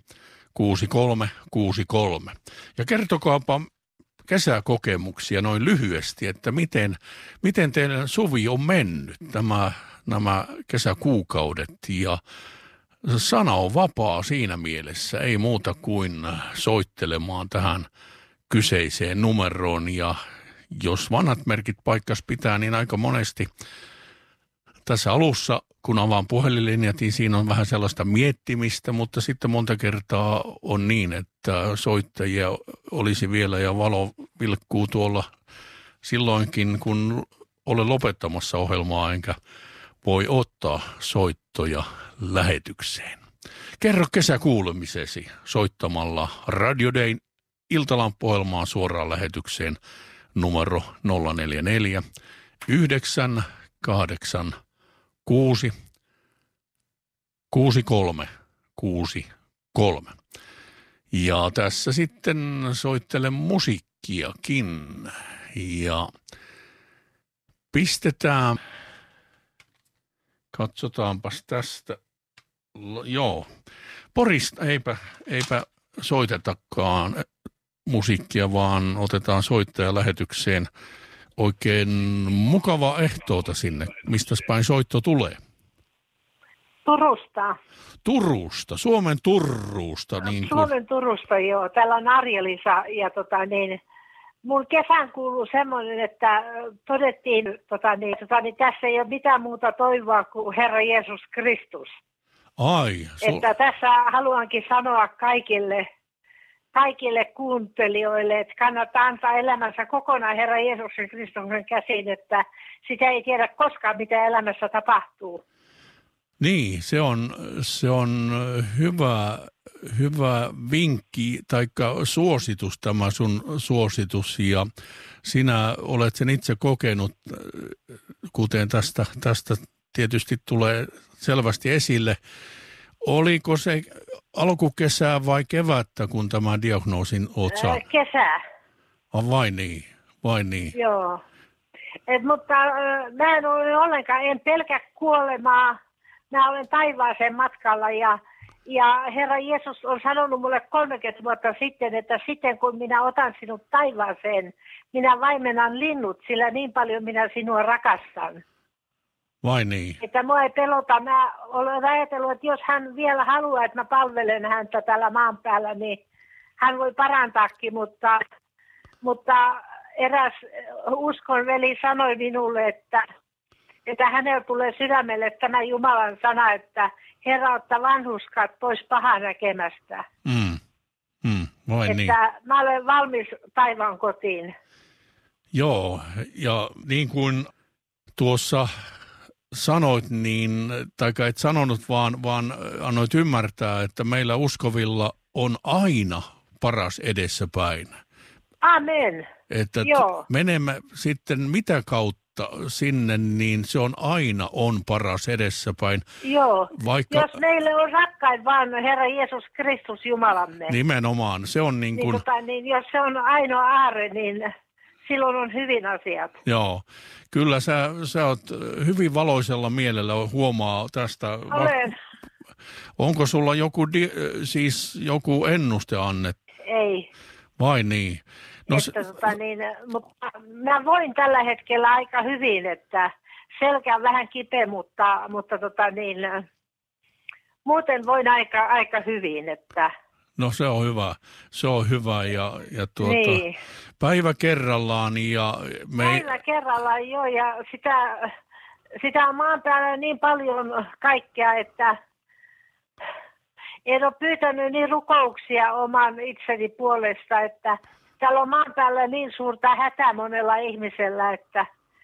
6363. Ja kertokaapa kesäkokemuksia noin lyhyesti, että miten teidän suvi on mennyt nämä kesäkuukaudet. Ja sana on vapaa siinä mielessä, ei muuta kuin soittelemaan tähän kyseiseen numeroon. Ja jos vanhat merkit paikkas pitää, niin aika monesti tässä alussa, kun avaan puhelinlinjat, niin siinä on vähän sellaista miettimistä, mutta sitten monta kertaa on niin, että soittajia olisi vielä ja valo vilkkuu tuolla silloinkin, kun ole lopettamassa ohjelmaa enkä voi ottaa soittoja lähetykseen. Kerro kesäkuulemisesi soittamalla Radio Dayn iltalamppu-ohjelmaa suoraan lähetykseen numero 044 986 6363. Ja tässä sitten soittelen musiikkiakin ja pistetään, katsotaanpas tästä, joo, Porista eipä soitetakaan musiikkia, vaan otetaan soittaja lähetykseen. Oikein mukavaa ehtoota sinne. Mistäs päin soitto tulee? Turusta, Suomen Turusta. Niin kuin... Suomen Turusta, joo. Täällä on Arja-Liisa ja mun kesään kuuluu semmoinen, että todettiin, tässä ei ole mitään muuta toivoa kuin Herra Jeesus Kristus. Että tässä haluankin sanoa kaikille kuuntelijoille, että kannattaa antaa elämänsä kokonaan Herra Jeesuksen Kristuksen käsiin, että sitä ei tiedä koskaan, mitä elämässä tapahtuu. Niin, se on hyvä vinkki tai suositus, tämä sun suositus, ja sinä olet sen itse kokenut, kuten tästä tietysti tulee selvästi esille. Oliko se alkukesää vai kevättä, kun tämän diagnoosin olet saanut? Kesää. Vai niin? Joo. Mutta mä en ole ollenkaan, en pelkää kuolemaa. Mä olen taivaaseen matkalla ja Herra Jeesus on sanonut mulle 30 vuotta sitten, että sitten kun minä otan sinut taivaaseen, minä vaimennan linnut, sillä niin paljon minä sinua rakastan. Vai niin? Että mua ei pelota. Mä olen ajatellut, että jos hän vielä haluaa, että mä palvelen häntä täällä maan päällä, niin hän voi parantaakin, mutta eräs uskonveli sanoi minulle, että hänellä tulee sydämelle tämä Jumalan sana, että Herra ottaa vanhuskat pois pahaa näkemästä. Vai niin. Että mä olen valmis taivaan kotiin. Joo, ja niin kuin tuossa sanoit, niin, tai et sanonut, vaan annoit ymmärtää, että meillä uskovilla on aina paras edessäpäin. Amen. Että menemme sitten mitä kautta sinne, niin se on paras edessäpäin. Joo, jos meille on rakkain vaan Herra Jeesus Kristus Jumalamme. Nimenomaan, se on niin kuin... Niin jos se on ainoa aare, niin silloin on hyvin asiat. Joo, kyllä sä oot hyvin valoisella mielellä, huomaa tästä. Olen. Onko sulla joku ennuste annettu? Ei. Vai niin? No, mutta mä voin tällä hetkellä aika hyvin, että selkä on vähän kipeä, mutta muuten voin aika hyvin, että... No se on hyvä ja niin. Päivä kerrallaan Päivä kerrallaan, joo, ja sitä on maan päällä niin paljon kaikkea, että en ole pyytänyt niin rukouksia oman itseni puolesta, että täällä on maan päällä niin suurta hätää monella ihmisellä, että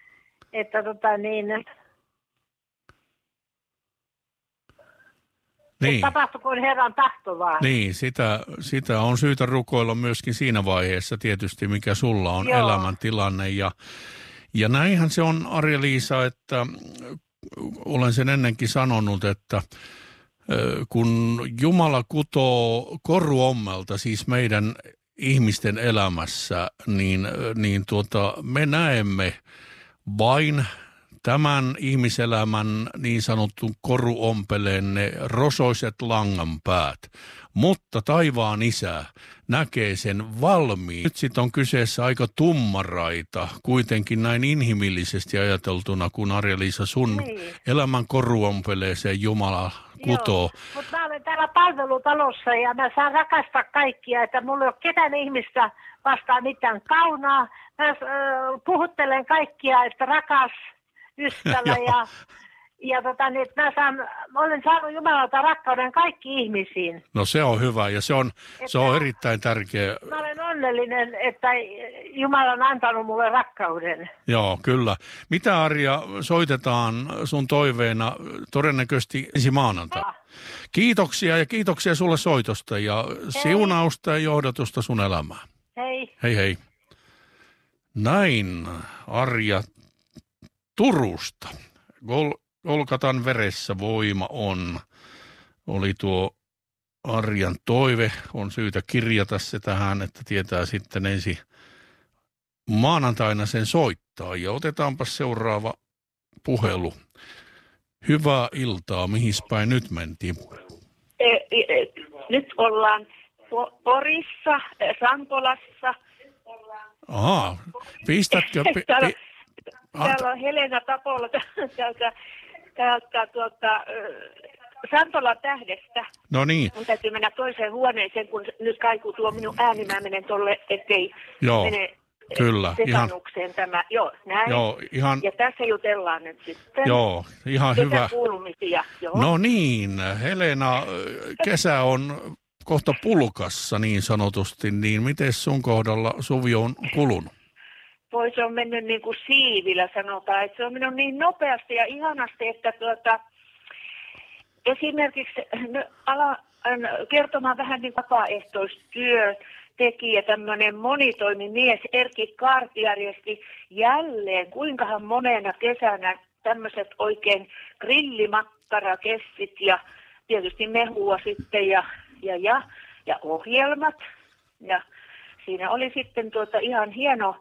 niin. Tapahtukoon Herran tahto vaan. Niin, sitä on syytä rukoilla myöskin siinä vaiheessa tietysti, mikä sulla on elämäntilanne. Ja näinhän se on, Arja-Liisa, että olen sen ennenkin sanonut, että kun Jumala kutoo koruommelta, siis meidän ihmisten elämässä, niin me näemme vain tämän ihmiselämän niin sanotun koruompeleen ne rosoiset langanpäät, mutta taivaan Isä näkee sen valmiin. Nyt sitten on kyseessä aika tummaraita, kuitenkin näin inhimillisesti ajateltuna, kun Arja-Liisa sun elämän koruompeleeseen Jumala kutoo. Mutta mä olen täällä palvelutalossa ja mä saan rakastaa kaikkia, että mulla ei ole ketään ihmistä vastaan mitään kaunaa. Mä puhuttelen kaikkia, että rakas ystävä mä olen saanut Jumalalta rakkauden kaikki ihmisiin. No se on hyvä ja se on erittäin tärkeä. Mä olen onnellinen, että Jumala on antanut mulle rakkauden. Joo, kyllä. Mitä Arja soitetaan sun toiveena todennäköisesti ensi maanantaina? Kiitoksia ja kiitoksia sulle soitosta ja siunausta ja johdatusta sun elämään. Hei. Hei hei. Näin Arja Turusta. Golgatan veressä voima on. Oli tuo Arjan toive. On syytä kirjata se tähän, että tietää sitten ensi maanantaina sen soittaa. Ja otetaanpa seuraava puhelu. Hyvää iltaa. Mihin päin nyt mentiin? Nyt ollaan Porissa, Sampolassa. Aha, pistätkö... Täällä on Helena Tapola täältä Santolan tähdestä. No niin. Mun täytyy mennä toiseen huoneeseen, kun nyt kaikuu tuo minun ääni. Mä menen tolle, ettei mene kyllä, sekannukseen tämä. Joo, näin. Joo, ihan... Ja tässä jutellaan nyt sitten. Joo, ihan hyvä. Kuulumisia. Joo. No niin, Helena, kesä on kohta pulkassa niin sanotusti, niin miten sun kohdalla suvi on kulunut? Se on mennyt niin kuin siivillä, sanotaan, että se on mennyt niin nopeasti ja ihanasti, että esimerkiksi alan kertomaan vähän niin vapaaehtoistyötekijä, tämmöinen monitoimimies Erkki Kaarti järjesti jälleen, kuinkahan monena kesänä tämmöiset oikein grillimakkarakessit ja tietysti mehua sitten ja ohjelmat. Ja siinä oli sitten ihan hieno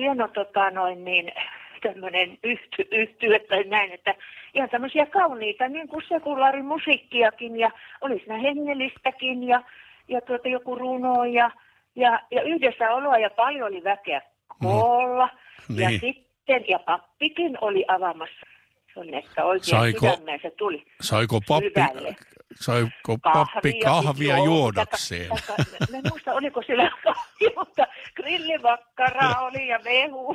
tämmöinen yhtye tai näin, että ihan tämmöisiä kauniita, niin kuin sekulaarimusiikkiakin ja oli siinä hengellistäkin ja joku runo ja yhdessä oloa ja paljon oli väkeä koolla. Ja sitten, ja pappikin oli avaamassa. Se on ehkä oikein sydämeen se tuli. Saiko pappi kahvia juodakseen? Mä en muista, oliko sillä kahvia, mutta grillimakkaraa oli ja mehu.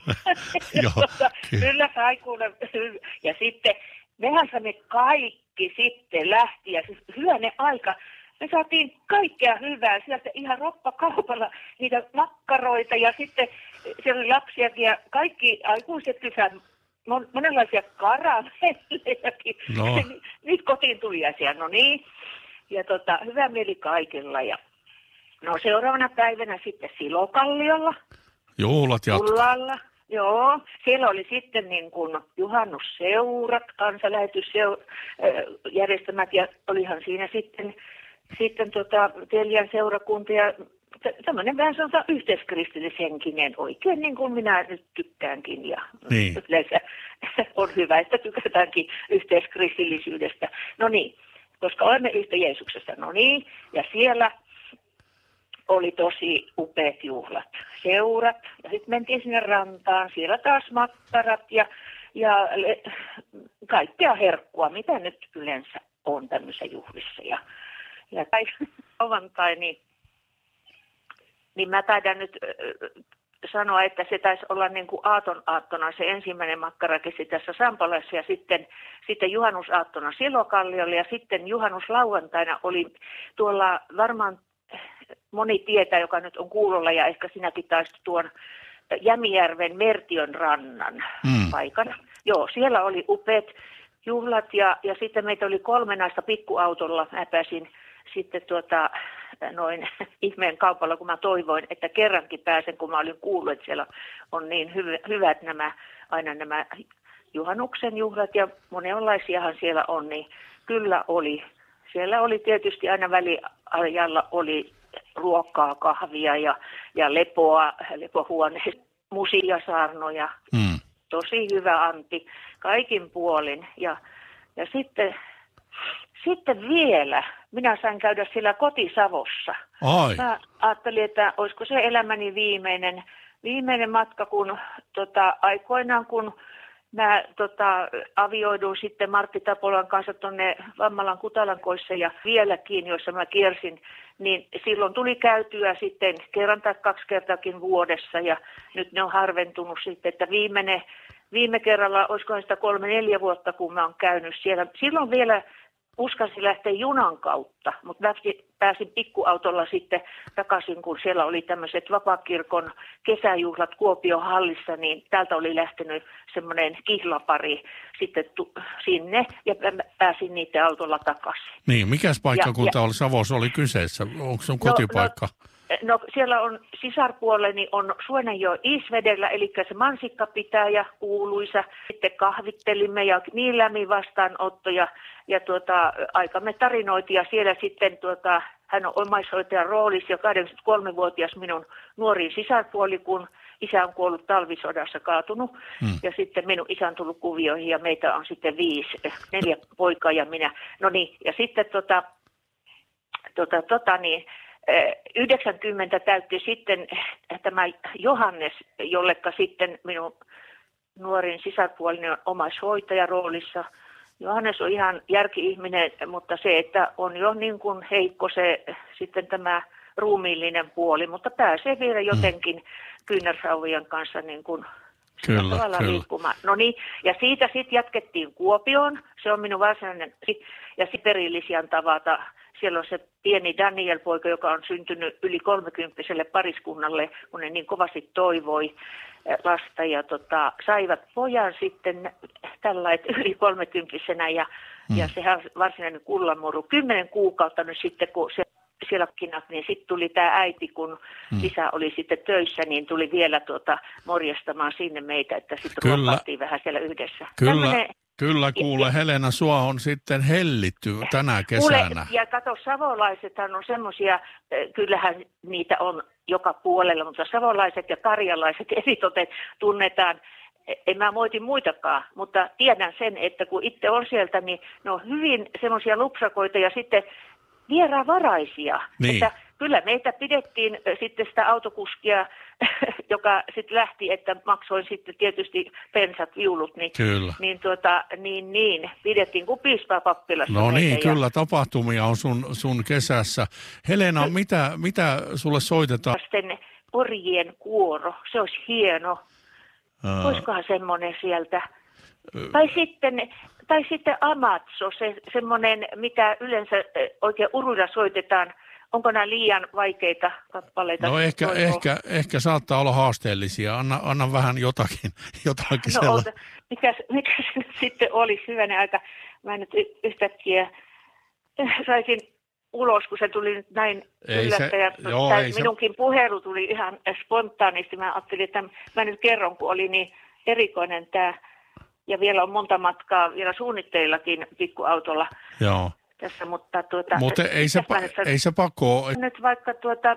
Kyllä sai kuule. Ja sitten mehän saimme kaikki sitten lähti ja siis hyvänen aika. Me saatiin kaikkea hyvää sieltä ihan roppakaupalla, niitä makkaroita ja sitten siellä oli lapsiakin ja kaikki aikuiset kysät. Monenlaisia karamellejakin. No. Nyt kotiin tuliaisia, no niin. Ja hyvä mieli kaikilla. Ja seuraavana päivänä sitten Silokalliolla. Juhlat jatkuu. Joo, siellä oli sitten niin kuin juhannusseurat, kansanlähetysjärjestämät ja olihan siinä sitten Telian seurakunta ja tämmöinen vähän sanotaan yhteiskristillishenkinen oikein niin kuin minä nyt tykkäänkin ja yleensä on hyvä, että tykätäänkin yhteiskristillisyydestä. No niin, koska olemme yhtä Jeesuksesta, no niin, ja siellä oli tosi upeat juhlat, seurat ja sitten mentiin sinne rantaan, siellä taas makkarat ja kaikkea herkkua, mitä nyt yleensä on tämmöisissä juhlissa ja lauantai, niin mä taidan nyt sanoa, että se taisi olla niin kuin aattona se ensimmäinen makkarakessi tässä Sampolassa ja sitten juhannusaattona Silokalliolla ja sitten juhannuslauantaina oli tuolla varmaan moni tietää, joka nyt on kuulolla ja ehkä sinäkin taisi tuon Jämijärven Mertion rannan paikana. Joo, siellä oli upeat juhlat ja sitten meitä oli 3 naista pikkuautolla. Mä pääsin sitten noin ihmeen kaupalla, kun mä toivoin, että kerrankin pääsen, kun mä olin kuullut, että siellä on niin hyvät aina nämä juhannuksen juhlat ja monenlaisiahan siellä on, niin kyllä oli. Siellä oli tietysti aina väliajalla oli ruokaa, kahvia ja lepohuoneessa, musiasaarnoja. Tosi hyvä anti kaikin puolin ja sitten vielä minä sain käydä siellä Koti-Savossa. Ai. Mä ajattelin, että olisiko se elämäni viimeinen matka, kun aikoinaan kun mä avioiduin sitten Martti Tapolan kanssa tuonne Vammalan Kutalankoissa ja vieläkin, joissa mä kiersin, niin silloin tuli käytyä sitten kerran tai 2 kertaakin vuodessa ja nyt ne on harventunut sitten, että viime kerralla, olisikohan sitä 3-4 vuotta, kun mä oon käynyt siellä. Silloin vielä uskalsin lähteä junan kautta, mutta pääsin pikkuautolla sitten takaisin, kun siellä oli tämmöiset Vapaakirkon kesäjuhlat Kuopion hallissa, niin täältä oli lähtenyt semmoinen kihlapari sitten sinne ja pääsin niiden autolla takaisin. Niin, mikäs paikkakunta oli Savossa oli kyseessä? Onko sun kotipaikka? No siellä on sisarpuoleni on Suonenjoen Iisvedellä, eli se mansikkapitäjä kuuluisa. Sitten kahvittelimme ja niin lämmin vastaanottoja ja aikamme tarinoitiin ja siellä sitten hän on omaishoitajan roolissa jo 83-vuotias minun nuorin sisarpuoli, kun isä on kuollut talvisodassa, kaatunut. Ja sitten minun isä on tullut kuvioihin ja meitä on sitten 4 poikaa ja minä. No niin, ja sitten 90 täytti sitten tämä Johannes, jollekka sitten minun nuorin sisarpuolini on omaishoitaja roolissa. Johannes on ihan järki-ihminen, mutta se, että on jo niin kuin heikko se sitten tämä ruumiillinen puoli, mutta pääsee vielä jotenkin kyynärsauvien kanssa niin kuin tavalla liikkumaan. No niin, ja siitä sitten jatkettiin Kuopioon, se on minun varsinainen, ja sitten perillisiän tavata. Siellä on se pieni Daniel-poika, joka on syntynyt yli 30-selle pariskunnalle, kun ne niin kovasti toivoi lasta. Ja saivat pojan sitten tällainen yli 30-senä ja sehän on varsinainen kullanmuru. 10 kuukautta nyt sitten, kun se siellä kinat, niin sitten tuli tämä äiti, kun isä oli sitten töissä, niin tuli vielä morjastamaan sinne meitä, että sitten ruokattiin vähän siellä yhdessä. Kyllä, kuule Helena, sua on sitten hellitty tänä kesänä. Kuule, ja kato, savolaisethan on semmoisia, kyllähän niitä on joka puolella, mutta savolaiset ja karjalaiset eritoten tunnetaan. En mä moiti muitakaan, mutta tiedän sen, että kun itse on sieltä, niin ne on hyvin semmoisia lupsakoita ja sitten vieraanvaraisia. Niin. Että kyllä meitä pidettiin sitten sitä autokuskia, joka sitten lähti, että maksoin sitten tietysti pensat, viulut, niin pidettiin kuin piispaa pappilassa. No niin, kyllä tapahtumia on sun kesässä. Helena, mitä sulle soitetaan? Sitten orjien kuoro, se olisi hieno. Olisikohan semmoinen sieltä? Tai sitten Amatso, semmoinen, mitä yleensä oikein uruilla soitetaan. Onko nämä liian vaikeita kappaleita? No ehkä saattaa olla haasteellisia. Anna vähän jotakin sellaista. Mikä se nyt sitten olisi hyvänä aika? Mä nyt yhtäkkiä saisin ulos, kun se tuli nyt näin yllättäjä. Minunkin puhelu tuli ihan spontaanisti. Mä ajattelin, että mä nyt kerron, kun oli niin erikoinen tämä. Ja vielä on monta matkaa vielä suunnitteillakin pikkuautolla. Joo. Tässä, mutta ei se pakko. Nyt vaikka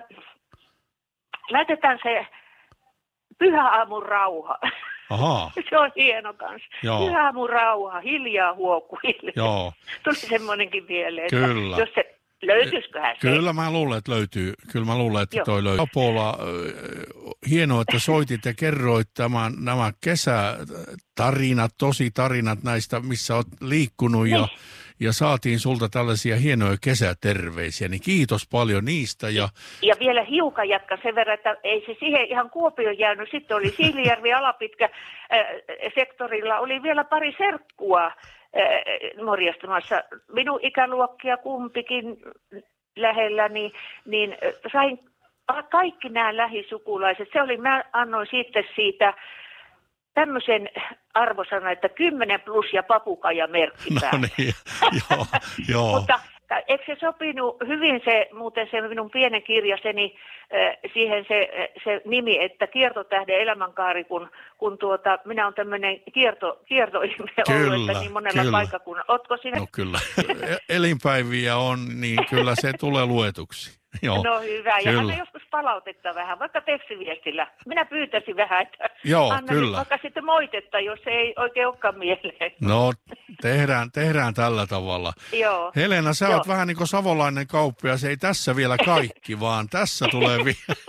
laitetaan se Pyhäaamun rauha. Aha. Se on hieno kanssa. Pyhäaamun rauha, hiljaa huokuille. Joo. Tuli semmoinenkin mieleen. Kyllä. Jos se löytyisiköhän se? Kyllä mä luulen, että löytyy. Kyllä mä luulen, että toi löytyy. Apola, hienoa, että soitit ja kerroit nämä kesätarinat, tositarinat näistä, missä olet liikkunut ja saatiin sulta tällaisia hienoja kesäterveisiä, niin kiitos paljon niistä. Ja vielä hiukan jatkan sen verran, että ei se siihen ihan Kuopioon jäänyt. Sitten oli Siilijärvi Alapitkä sektorilla, oli vielä pari serkkua morjastamassa. Minun ikäluokkia kumpikin lähellä, niin sain kaikki nämä lähisukulaiset. Mä annoin sitten siitä tämmöisen arvosanan, että 10 plus ja papukaija merkki päälle. No niin, joo. Mutta eikö se sopinut hyvin muuten se minun pienen kirjaseni siihen se nimi, että Kiertotähden elämänkaari, kun minä olen tämmöinen kiertoihminen ollut, että niin monella paikkakunnalla. Ootko sinä? No kyllä. Elinpäiviä on, niin kyllä se tulee luetuksi. Joo, no hyvä, ja anna joskus palautetta vähän, vaikka tekstiviestillä. Minä pyytäisin vähän, että anna kyllä. Vaikka sitten moitetta, jos ei oikein olekaan mieleen. No, tehdään tällä tavalla. Joo. Helena, sä oot vähän niin kuin savolainen kauppias, ei tässä vielä kaikki, vaan tässä tulee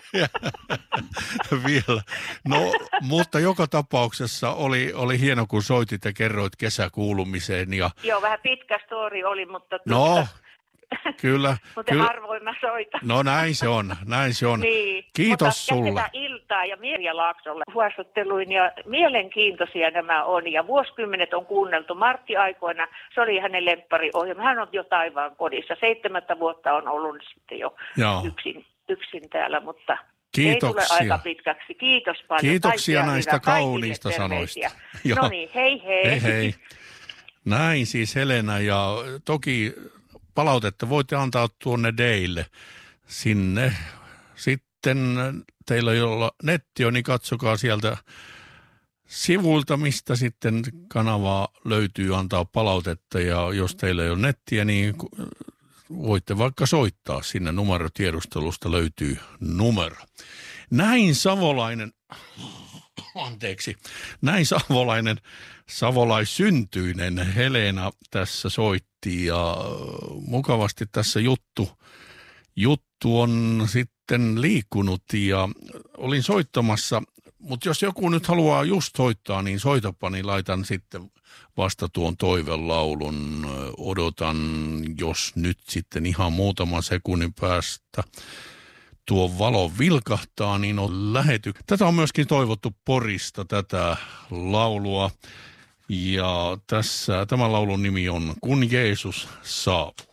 vielä. No, mutta joka tapauksessa oli hieno, kun soitit ja kerroit kesäkuulumiseen. Joo, vähän pitkä story oli, mutta... No, Kyllä. Mutta harvoin mä soitan. No näin se on. Niin. Kiitos sulle. Iltaa ja Mirja Laaksolle huostotteluin ja mielenkiintoisia nämä on. Ja vuosikymmenet on kuunneltu. Martti aikoina, se oli hänen lemppariohjelma. Hän on jo taivaan kodissa. 7 vuotta on ollut sitten jo yksin täällä, mutta kiitoksia. Ei tule aika pitkäksi. Kiitos paljon. Kiitoksia näistä kauniista sanoista. No niin, hei hei. Hei. Näin siis Helena, ja toki palautetta voitte antaa tuonne Deille sinne. Sitten teillä, jolla netti on, niin katsokaa sieltä sivuilta, mistä sitten kanavaa löytyy antaa palautetta. Ja jos teillä ei ole nettiä, niin voitte vaikka soittaa sinne. Numerotiedustelusta löytyy numero. Näin savolaissyntyinen Helena tässä soitti, ja mukavasti tässä juttu on sitten liikkunut, ja olin soittamassa, mutta jos joku nyt haluaa just soittaa, niin soitapa, niin laitan sitten vasta tuon toivelaulun. Odotan, jos nyt sitten ihan muutaman sekunnin päästä tuo valo vilkahtaa, niin on lähety. Tätä on myöskin toivottu Porista, tätä laulua. Ja tämän laulun nimi on Kun Jeesus saapuu.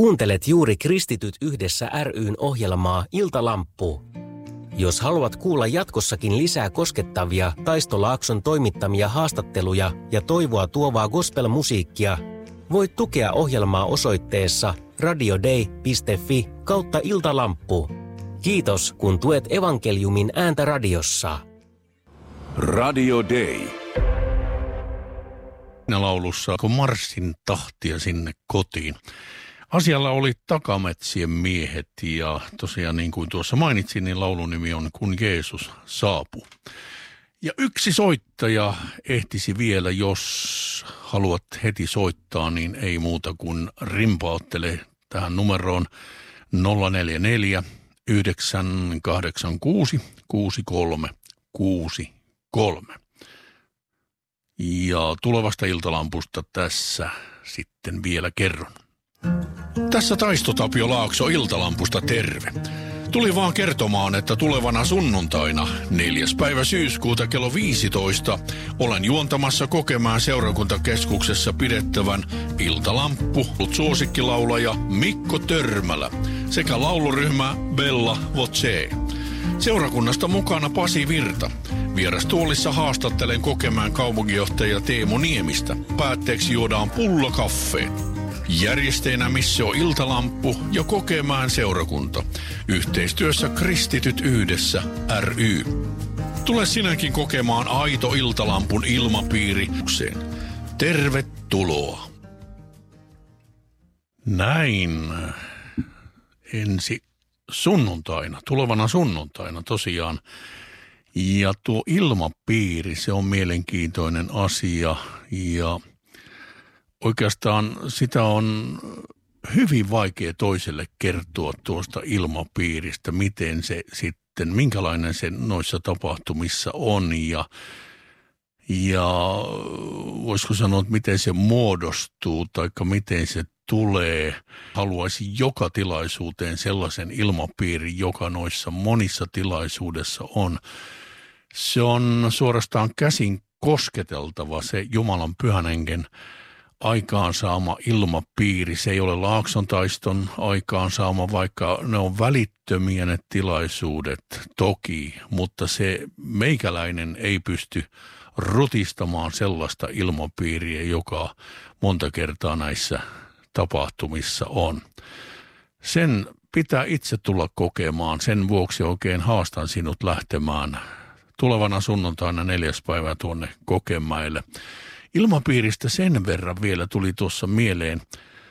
Kuuntelet juuri Kristityt yhdessä ry:n ohjelmaa Iltalamppu. Jos haluat kuulla jatkossakin lisää koskettavia Taisto Laakson toimittamia haastatteluja ja toivoa tuovaa gospelmusiikkia, voit tukea ohjelmaa osoitteessa radiodei.fi/iltalamppu. Kiitos, kun tuet evankeliumin ääntä radiossa. Radio Day. Laulussa kun marssin tahtia sinne kotiin. Asialla oli Takametsien miehet ja tosiaan niin kuin tuossa mainitsin, niin laulun nimi on Kun Jeesus saapuu. Ja yksi soittaja ehtisi vielä, jos haluat heti soittaa, niin ei muuta kuin rimpauttele tähän numeroon 044 986 6363. Ja tulevasta Iltalampusta tässä sitten vielä kerron. Tässä Taisto Tapio Laakso Iltalampusta terve. Tuli vaan kertomaan, että tulevana sunnuntaina 4. päivä syyskuuta kello 15 olen juontamassa Kokemäen seurakuntakeskuksessa pidettävän Iltalamppu suosikkilaulaja Mikko Törmälä sekä lauluryhmä Bella Voce. Seurakunnasta mukana Pasi Virta. Vierastuolissa haastattelen Kokemäen kaupunginjohtaja Teemu Niemistä. Päätteeksi juodaan pullakaffeet. Järjestäjänä Missio Iltalamppu ja Kokemäen seurakunta. Yhteistyössä Kristityt yhdessä ry. Tule sinäkin kokemaan aito Iltalampun ilmapiirikseen. Tervetuloa. Näin ensi sunnuntaina, tulevana sunnuntaina tosiaan. Ja tuo ilmapiiri, se on mielenkiintoinen asia ja oikeastaan sitä on hyvin vaikea toiselle kertoa tuosta ilmapiiristä, miten se sitten, minkälainen se noissa tapahtumissa on ja voisiko sanoa, että miten se muodostuu tai miten se tulee. Haluaisin joka tilaisuuteen sellaisen ilmapiirin, joka noissa monissa tilaisuudessa on. Se on suorastaan käsin kosketeltava se Jumalan pyhän hengen aikaansaama ilmapiiri. Se ei ole Laakson taiston aikaansaama, vaikka ne on välittömiä ne tilaisuudet toki, mutta se meikäläinen ei pysty rutistamaan sellaista ilmapiiriä, joka monta kertaa näissä tapahtumissa on. Sen pitää itse tulla kokemaan, sen vuoksi oikein haastan sinut lähtemään tulevana sunnuntaina 4. päivä tuonne Kokemäelle. Ilmapiiristä sen verran vielä tuli tuossa mieleen,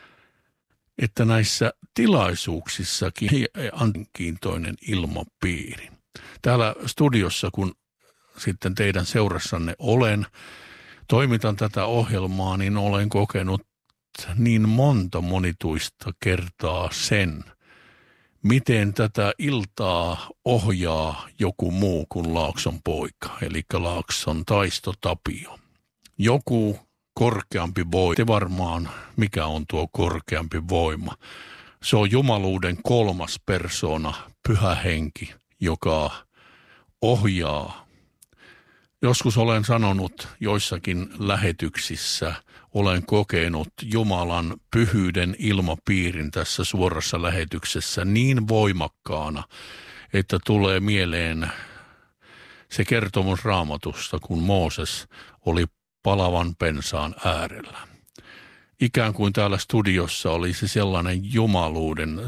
että näissä tilaisuuksissakin on kiintoinen ilmapiiri. Täällä studiossa, kun sitten teidän seurassanne toimitan tätä ohjelmaa, niin olen kokenut niin monituista kertaa sen, miten tätä iltaa ohjaa joku muu kuin Laakson poika, eli Laakson Taisto Tapio. Joku korkeampi voima. Te varmaan, mikä on tuo korkeampi voima. Se on jumaluuden 3. persoona, Pyhä Henki, joka ohjaa. Joskus olen sanonut joissakin lähetyksissä, olen kokenut Jumalan pyhyyden ilmapiirin tässä suorassa lähetyksessä niin voimakkaana, että tulee mieleen se kertomus Raamatusta, kun Mooses oli palavan pensaan äärellä. Ikään kuin täällä studiossa olisi sellainen jumaluuden,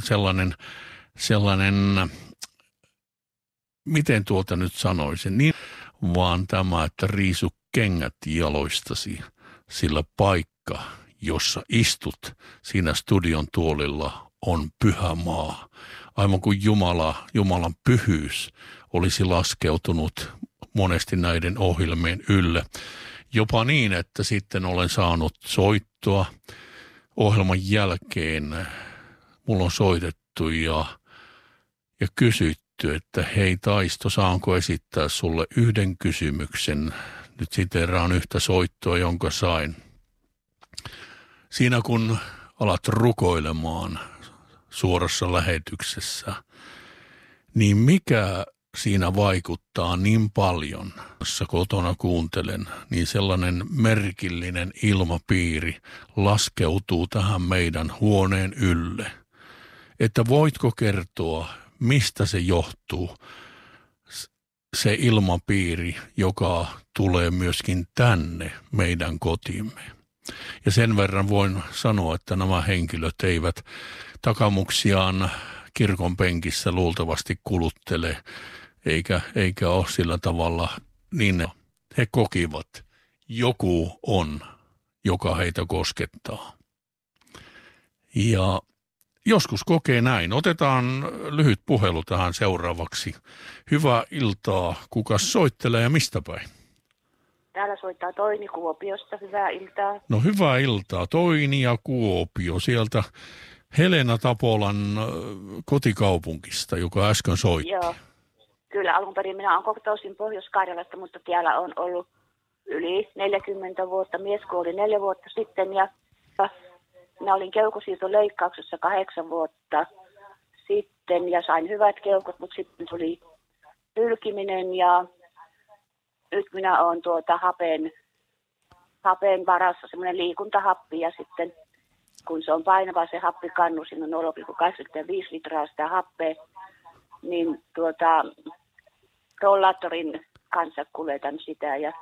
sellainen, miten tuota nyt sanoisin, niin vaan tämä, että riisu kengät jaloistasi, sillä paikka, jossa istut siinä studion tuolilla, on pyhä maa. Aivan kuin Jumalan pyhyys olisi laskeutunut monesti näiden ohjelmien ylle. Jopa niin, että sitten olen saanut soittoa ohjelman jälkeen. Mulla on soitettu ja kysytty, että hei Taisto, saanko esittää sulle yhden kysymyksen? Nyt siteeraan yhtä soittoa, jonka sain. Siinä kun alat rukoilemaan suorassa lähetyksessä, niin mikä siinä vaikuttaa niin paljon, jossa kotona kuuntelen, niin sellainen merkillinen ilmapiiri laskeutuu tähän meidän huoneen ylle. Että voitko kertoa, mistä se johtuu, se ilmapiiri, joka tulee myöskin tänne meidän kotimme. Ja sen verran voin sanoa, että nämä henkilöt eivät takamuksiaan kirkon penkissä luultavasti kuluttele, eikä ole sillä tavalla, niin he kokivat, joku on, joka heitä koskettaa. Ja joskus kokee näin. Otetaan lyhyt puhelu tähän seuraavaksi. Hyvää iltaa. Kuka soittelee ja mistä päin? Täällä soittaa Toini Kuopiosta. Hyvää iltaa. No hyvää iltaa. Toini ja Kuopio sieltä Helena Tapolan kotikaupunkista, joka äsken soitti. Joo. Kyllä, alun perin minä olen kotoisin Pohjois-Karjalasta, mutta täällä on ollut yli 40 vuotta. Mies kuoli 4 vuotta sitten ja minä olin keuhkosiirtoleikkauksessa 8 vuotta sitten ja sain hyvät keuhkot, mutta sitten tuli hylkiminen ja nyt minä olen hapen varassa, semmoinen liikuntahappi ja sitten kun se on painava se happikannu, siinä on 0,85 litraa sitä happea, niin rollaattorin kanssa kuljetan sitä ja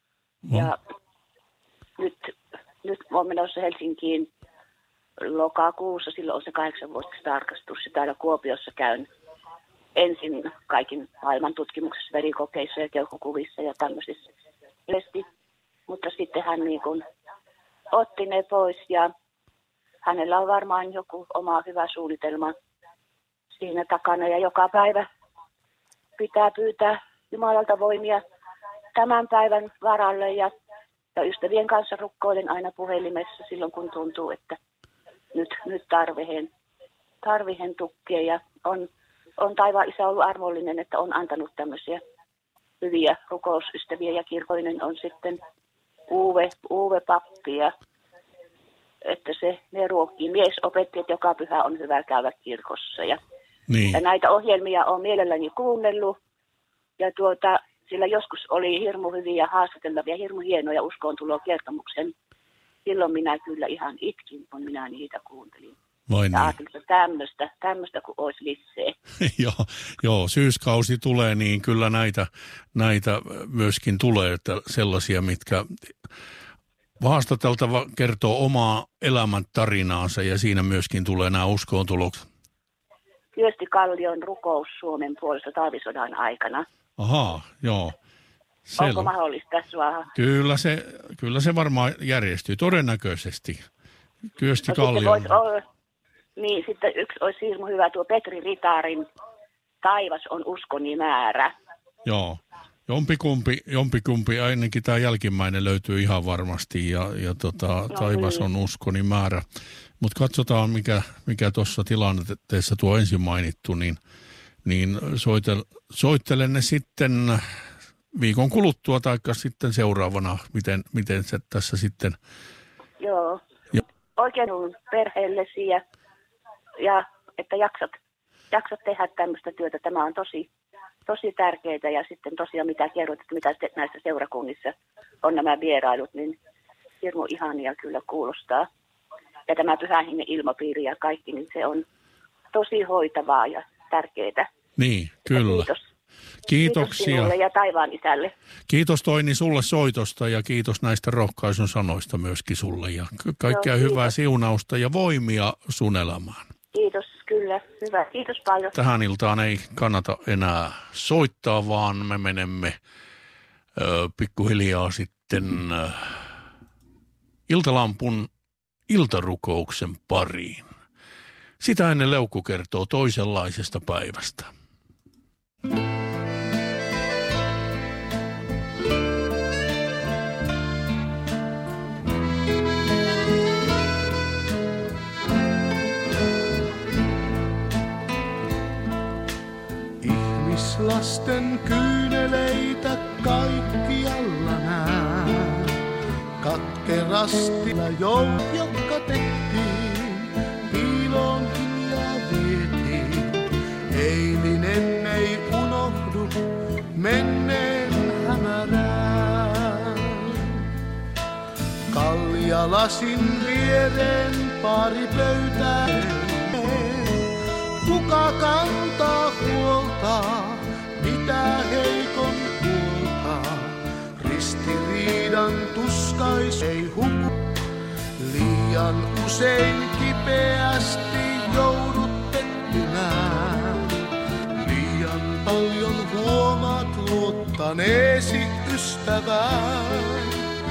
nyt olen menossa Helsinkiin lokakuussa, silloin on se 8-vuotias tarkastus ja täällä Kuopiossa käyn ensin kaikin maailman tutkimuksissa, verikokeissa ja keuhkokuvissa ja tämmöisissä. Mutta sitten hän niin kuin otti ne pois ja hänellä on varmaan joku oma hyvä suunnitelma siinä takana ja joka päivä pitää pyytää Jumalalta voimia tämän päivän varalle ja ystävien kanssa rukkoilen aina puhelimessa silloin kun tuntuu, että nyt tarvihen tukea ja on taivaan isä ollut armollinen, että on antanut tämmöisiä hyviä rukousystäviä ja kirkollinen on sitten Uwe pappi ja että ne ruokkii. Mies opetti, että joka pyhä on hyvä käydä kirkossa ja näitä ohjelmia on mielelläni kuunnellut ja sillä joskus oli hirmu hyviä haastateltavia, hirmu hienoja uskoontulokertomuksen. Silloin minä kyllä ihan itkin, kun minä niitä kuuntelin. Vai niin? Ajattelin, että tämmöistä kuin olisi lisää. Joo, syyskausi tulee, niin kyllä näitä myöskin tulee, että sellaisia, mitkä haastateltava kertoo omaa elämän tarinaansa ja siinä myöskin tulee nämä uskontuloksi. Kyösti Kallion rukous Suomen puolesta talvisodan aikana. Ahaa, joo. Onko mahdollista sua? Kyllä se varmaan järjestyy, todennäköisesti. Kyösti Kallion. Sitten yksi olisi hirmu hyvä tuo Petri Ritarin Taivas on uskoni määrä. Joo, jompikumpi, ainakin tämä jälkimmäinen löytyy ihan varmasti ja Taivas on uskoni määrä. Mutta katsotaan, mikä tuossa tilanteessa tuo ensin mainittu, niin soittelen ne sitten viikon kuluttua tai sitten seuraavana, miten se tässä sitten. Joo, oikein perheellesi ja että jaksat tehdä tämmöistä työtä. Tämä on tosi tärkeää ja sitten tosiaan mitä kerrot, että mitä näissä seurakunnissa on nämä vierailut, niin hirmu ihania kyllä kuulostaa. Ja tämä pyhän hengen ilmapiiri ja kaikki, niin se on tosi hoitavaa ja tärkeää. Niin, kyllä. Kiitoksia. Kiitos sinulle ja taivaan isälle. Kiitos Toini sulle soitosta ja kiitos näistä rohkaisun sanoista myöskin sulle. Ja kaikkea hyvää siunausta ja voimia sun elämään. Kiitos, kyllä. Hyvä. Kiitos paljon. Tähän iltaan ei kannata enää soittaa, vaan me menemme pikkuhiljaa sitten Iltalampun iltarukouksen pariin. Sitä ennen Leukku kertoo toisenlaisesta päivästä. Ihmislasten kyyneleitä kaikkialla näen. Katkerasti jotka tehtiin, piilonkin ja vietiin. Eilinen ei unohdu lasin viereen pari pöytää. Kuka kantaa huolta, mitä heikon puolta? Ristiriidan tuskais ei huku. Liian usein kipeästi joudut pettymään. Liian paljon huomaat luottaneesi ystävään.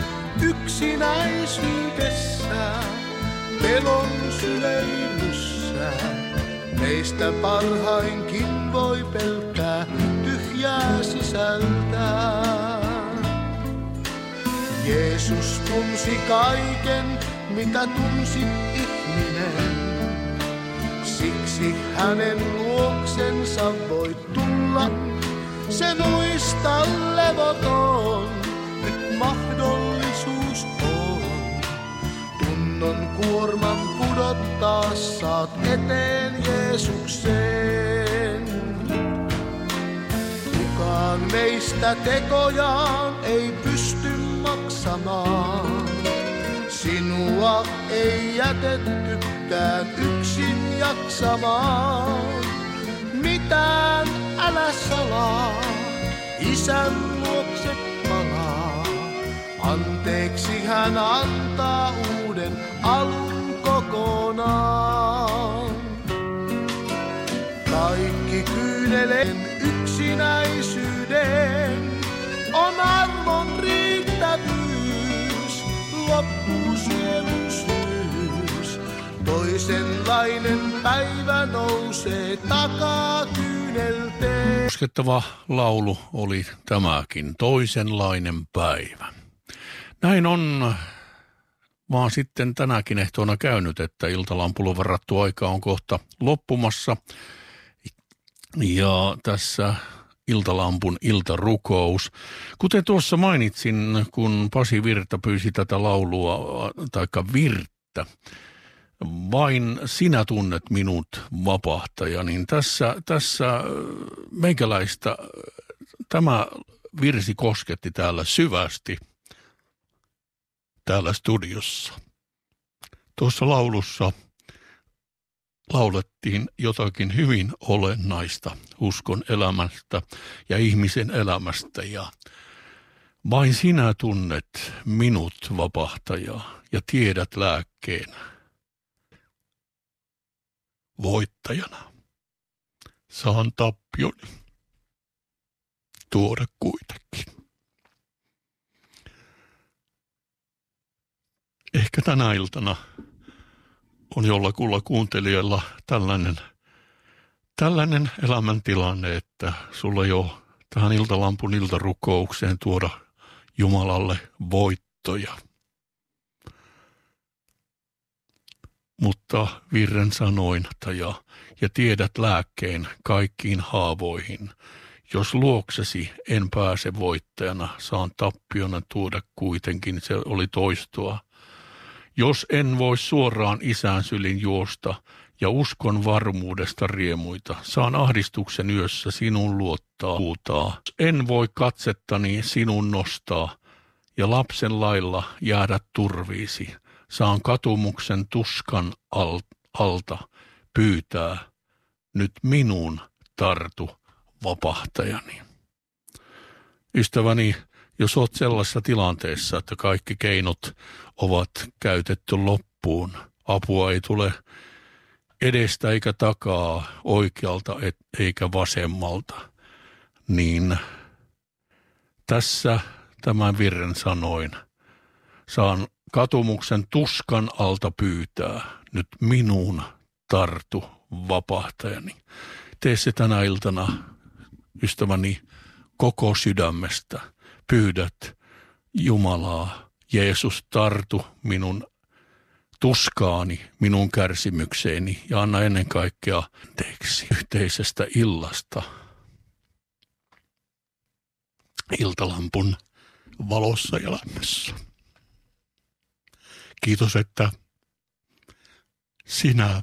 Yksinäisyydessä, pelon syleilyssä, meistä parhainkin voi pelkää tyhjää sisältään. Jeesus tunsi kaiken, mitä tunsi ihminen. Siksi hänen luoksensa voit tulla, se nuista levoton, nyt mahdollisuus on. Tunnon kuorman pudottaa saat eteen Jeesukseen. Kukaan meistä tekojaan ei pysty maksamaan. Sinua ei jätettykään yksin jaksamaan. Mitään älä salaa, Isän luokse palaa. Anteeksi hän antaa uuden alun kokonaan. Kaikki kyyneleen yksinäisyyden on armon riittävyys, loppuu sielun syys. Toisenlainen päivä nousee takaa kyynelteen. Koskettava laulu oli tämäkin, Toisenlainen päivä. Näin on vaan sitten tänäkin ehtoona käynyt, että Iltalampulle varattu aika on kohta loppumassa. Ja tässä Iltalampun iltarukous. Kuten tuossa mainitsin, kun Pasi Virta pyysi tätä laulua, taikka Virttä, vain sinä tunnet minut vapahtaja, niin tässä meikäläistä tämä virsi kosketti täällä syvästi, täällä studiossa. Tuossa laulussa laulettiin jotakin hyvin olennaista uskon elämästä ja ihmisen elämästä. Ja vain sinä tunnet minut vapahtajaa ja tiedät lääkkeen voittajana. Saan tappioni tuoda kuitenkin. Ehkä tänä iltana on jollakulla kuuntelijalla tällainen elämäntilanne, että sulla jo tähän Iltalampun iltarukoukseen tuoda Jumalalle voittoja. Mutta virren sanoin ja tiedät lääkkeen kaikkiin haavoihin. Jos luoksesi en pääse voittajana, saan tappiona tuoda kuitenkin, se oli toistoa. Jos en voi suoraan isän sylin juosta ja uskon varmuudesta riemuita, saan ahdistuksen yössä sinun luottaa huutaa. En voi katsettani sinun nostaa ja lapsen lailla jäädä turviisi, saan katumuksen tuskan alta pyytää, nyt minun tartu vapahtajani. Ystäväni, jos olet sellaisessa tilanteessa, että kaikki keinot ovat käytetty loppuun, apua ei tule edestä eikä takaa, oikealta eikä vasemmalta, niin tässä tämän virren sanoin, saan katumuksen tuskan alta pyytää, nyt minun tartu vapahtajani. Tee se tänä iltana, ystäväni, koko sydämestä. Pyydät Jumalaa, Jeesus, tartu minun tuskaani, minun kärsimykseeni ja anna ennen kaikkea anteeksi yhteisestä illasta. Iltalampun valossa ja lämmössä. Kiitos, että sinä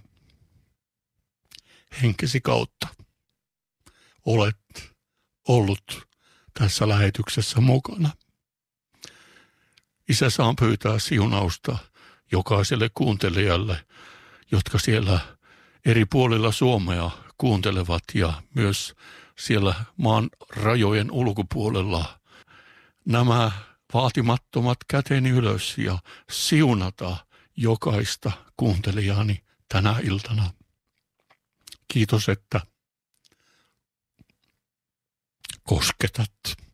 henkesi kautta olet ollut tässä lähetyksessä mukana. Isä, saan pyytää siunausta jokaiselle kuuntelijalle, jotka siellä eri puolilla Suomea kuuntelevat ja myös siellä maan rajojen ulkopuolella. Nämä vaatimattomat käteni ylös ja siunata jokaista kuuntelijani tänä iltana. Kiitos, että kosketat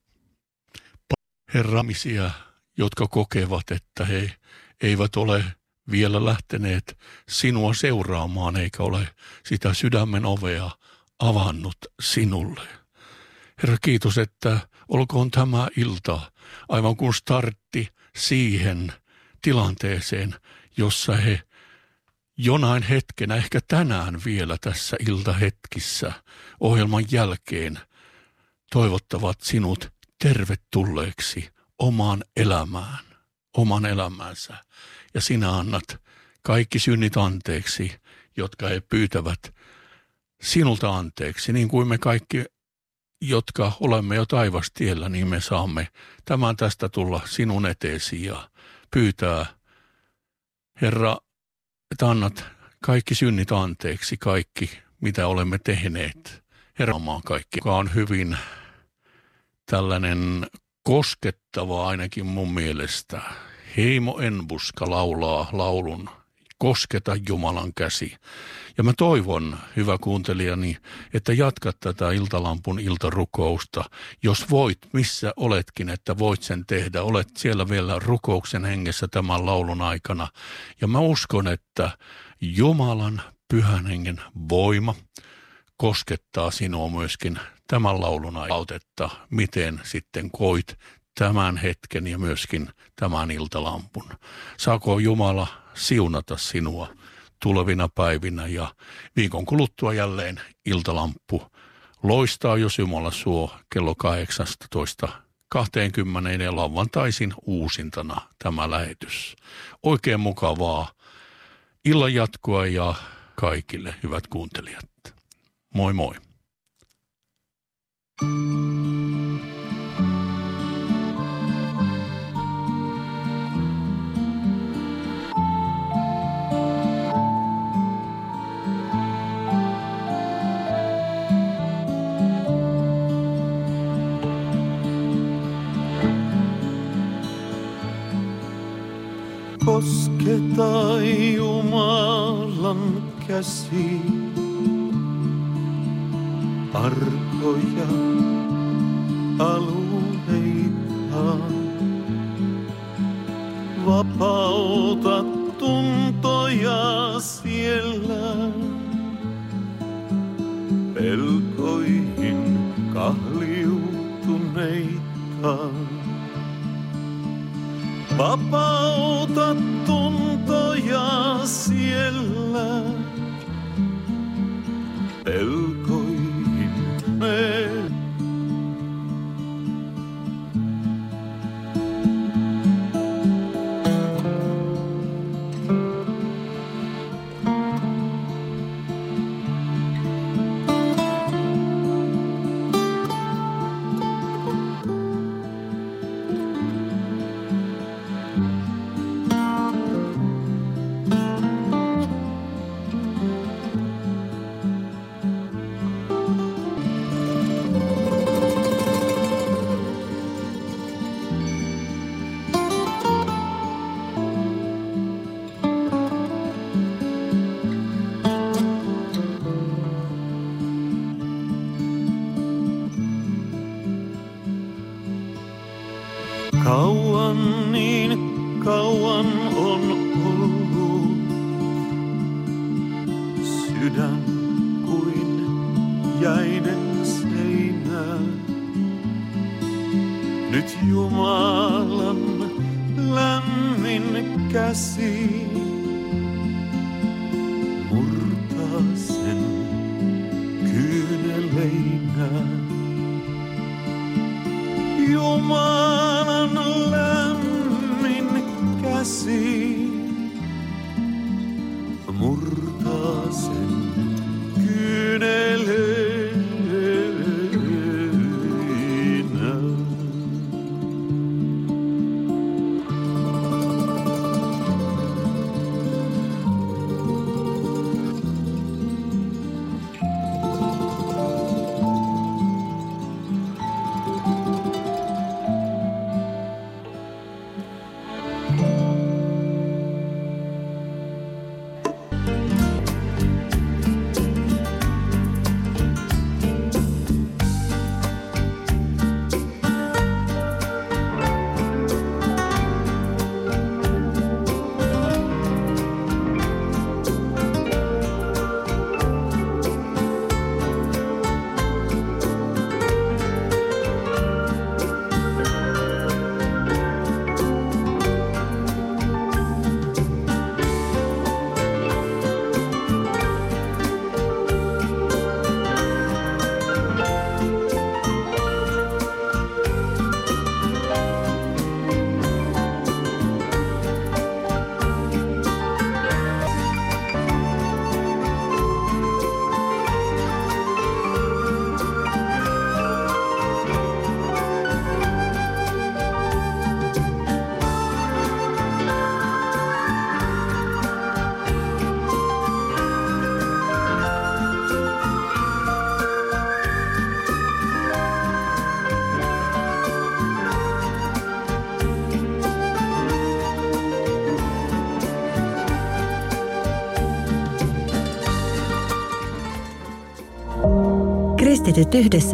herramisia, jotka kokevat, että he eivät ole vielä lähteneet sinua seuraamaan, eikä ole sitä sydämen ovea avannut sinulle. Herra, kiitos, että olkoon tämä ilta aivan kuin startti siihen tilanteeseen, jossa he jonain hetkenä, ehkä tänään vielä tässä iltahetkissä ohjelman jälkeen toivottavat sinut tervetulleeksi oman elämäänsä. Ja sinä annat kaikki synnit anteeksi, jotka he pyytävät sinulta anteeksi, niin kuin me kaikki, jotka olemme jo taivastiellä, niin me saamme tämän tästä tulla sinun eteesi ja pyytää, Herra, että annat kaikki synnit anteeksi, kaikki mitä olemme tehneet. Herra, maan kaikki, joka on hyvin tällainen koskettava ainakin mun mielestä. Heimo Enbuska laulaa laulun Kosketa Jumalan käsi. Ja mä toivon, hyvä kuuntelijani, että jatkat tätä Iltalampun iltarukousta. Jos voit, missä oletkin, että voit sen tehdä. Olet siellä vielä rukouksen hengessä tämän laulun aikana. Ja mä uskon, että Jumalan pyhän hengen voima koskettaa sinua myöskin tämän laulun autetta, miten sitten koit tämän hetken ja myöskin tämän iltalampun. Saako Jumala siunata sinua tulevina päivinä ja viikon kuluttua jälleen iltalamppu loistaa, jos Jumala suo kello 18:20 ja lauantaisin uusintana tämä lähetys. Oikein mukavaa illan jatkoa ja kaikille hyvät kuuntelijat. Moi moi. Kosketa Jumalan käsi, arkoja alueita. Vapauta tuntoja siellä, pelkoihin kahliutuneita. Vapauta tuntoja siellä, pelkoihin me. Kauan niin kauan on ollut sydän kuin jäinen seinä. Nyt Jumalan lämmin käsi murtaa sen kyyneleinä. Jumalan lämmin käsi murtaa sen kyyneleinä. Äänistetyt yhdessä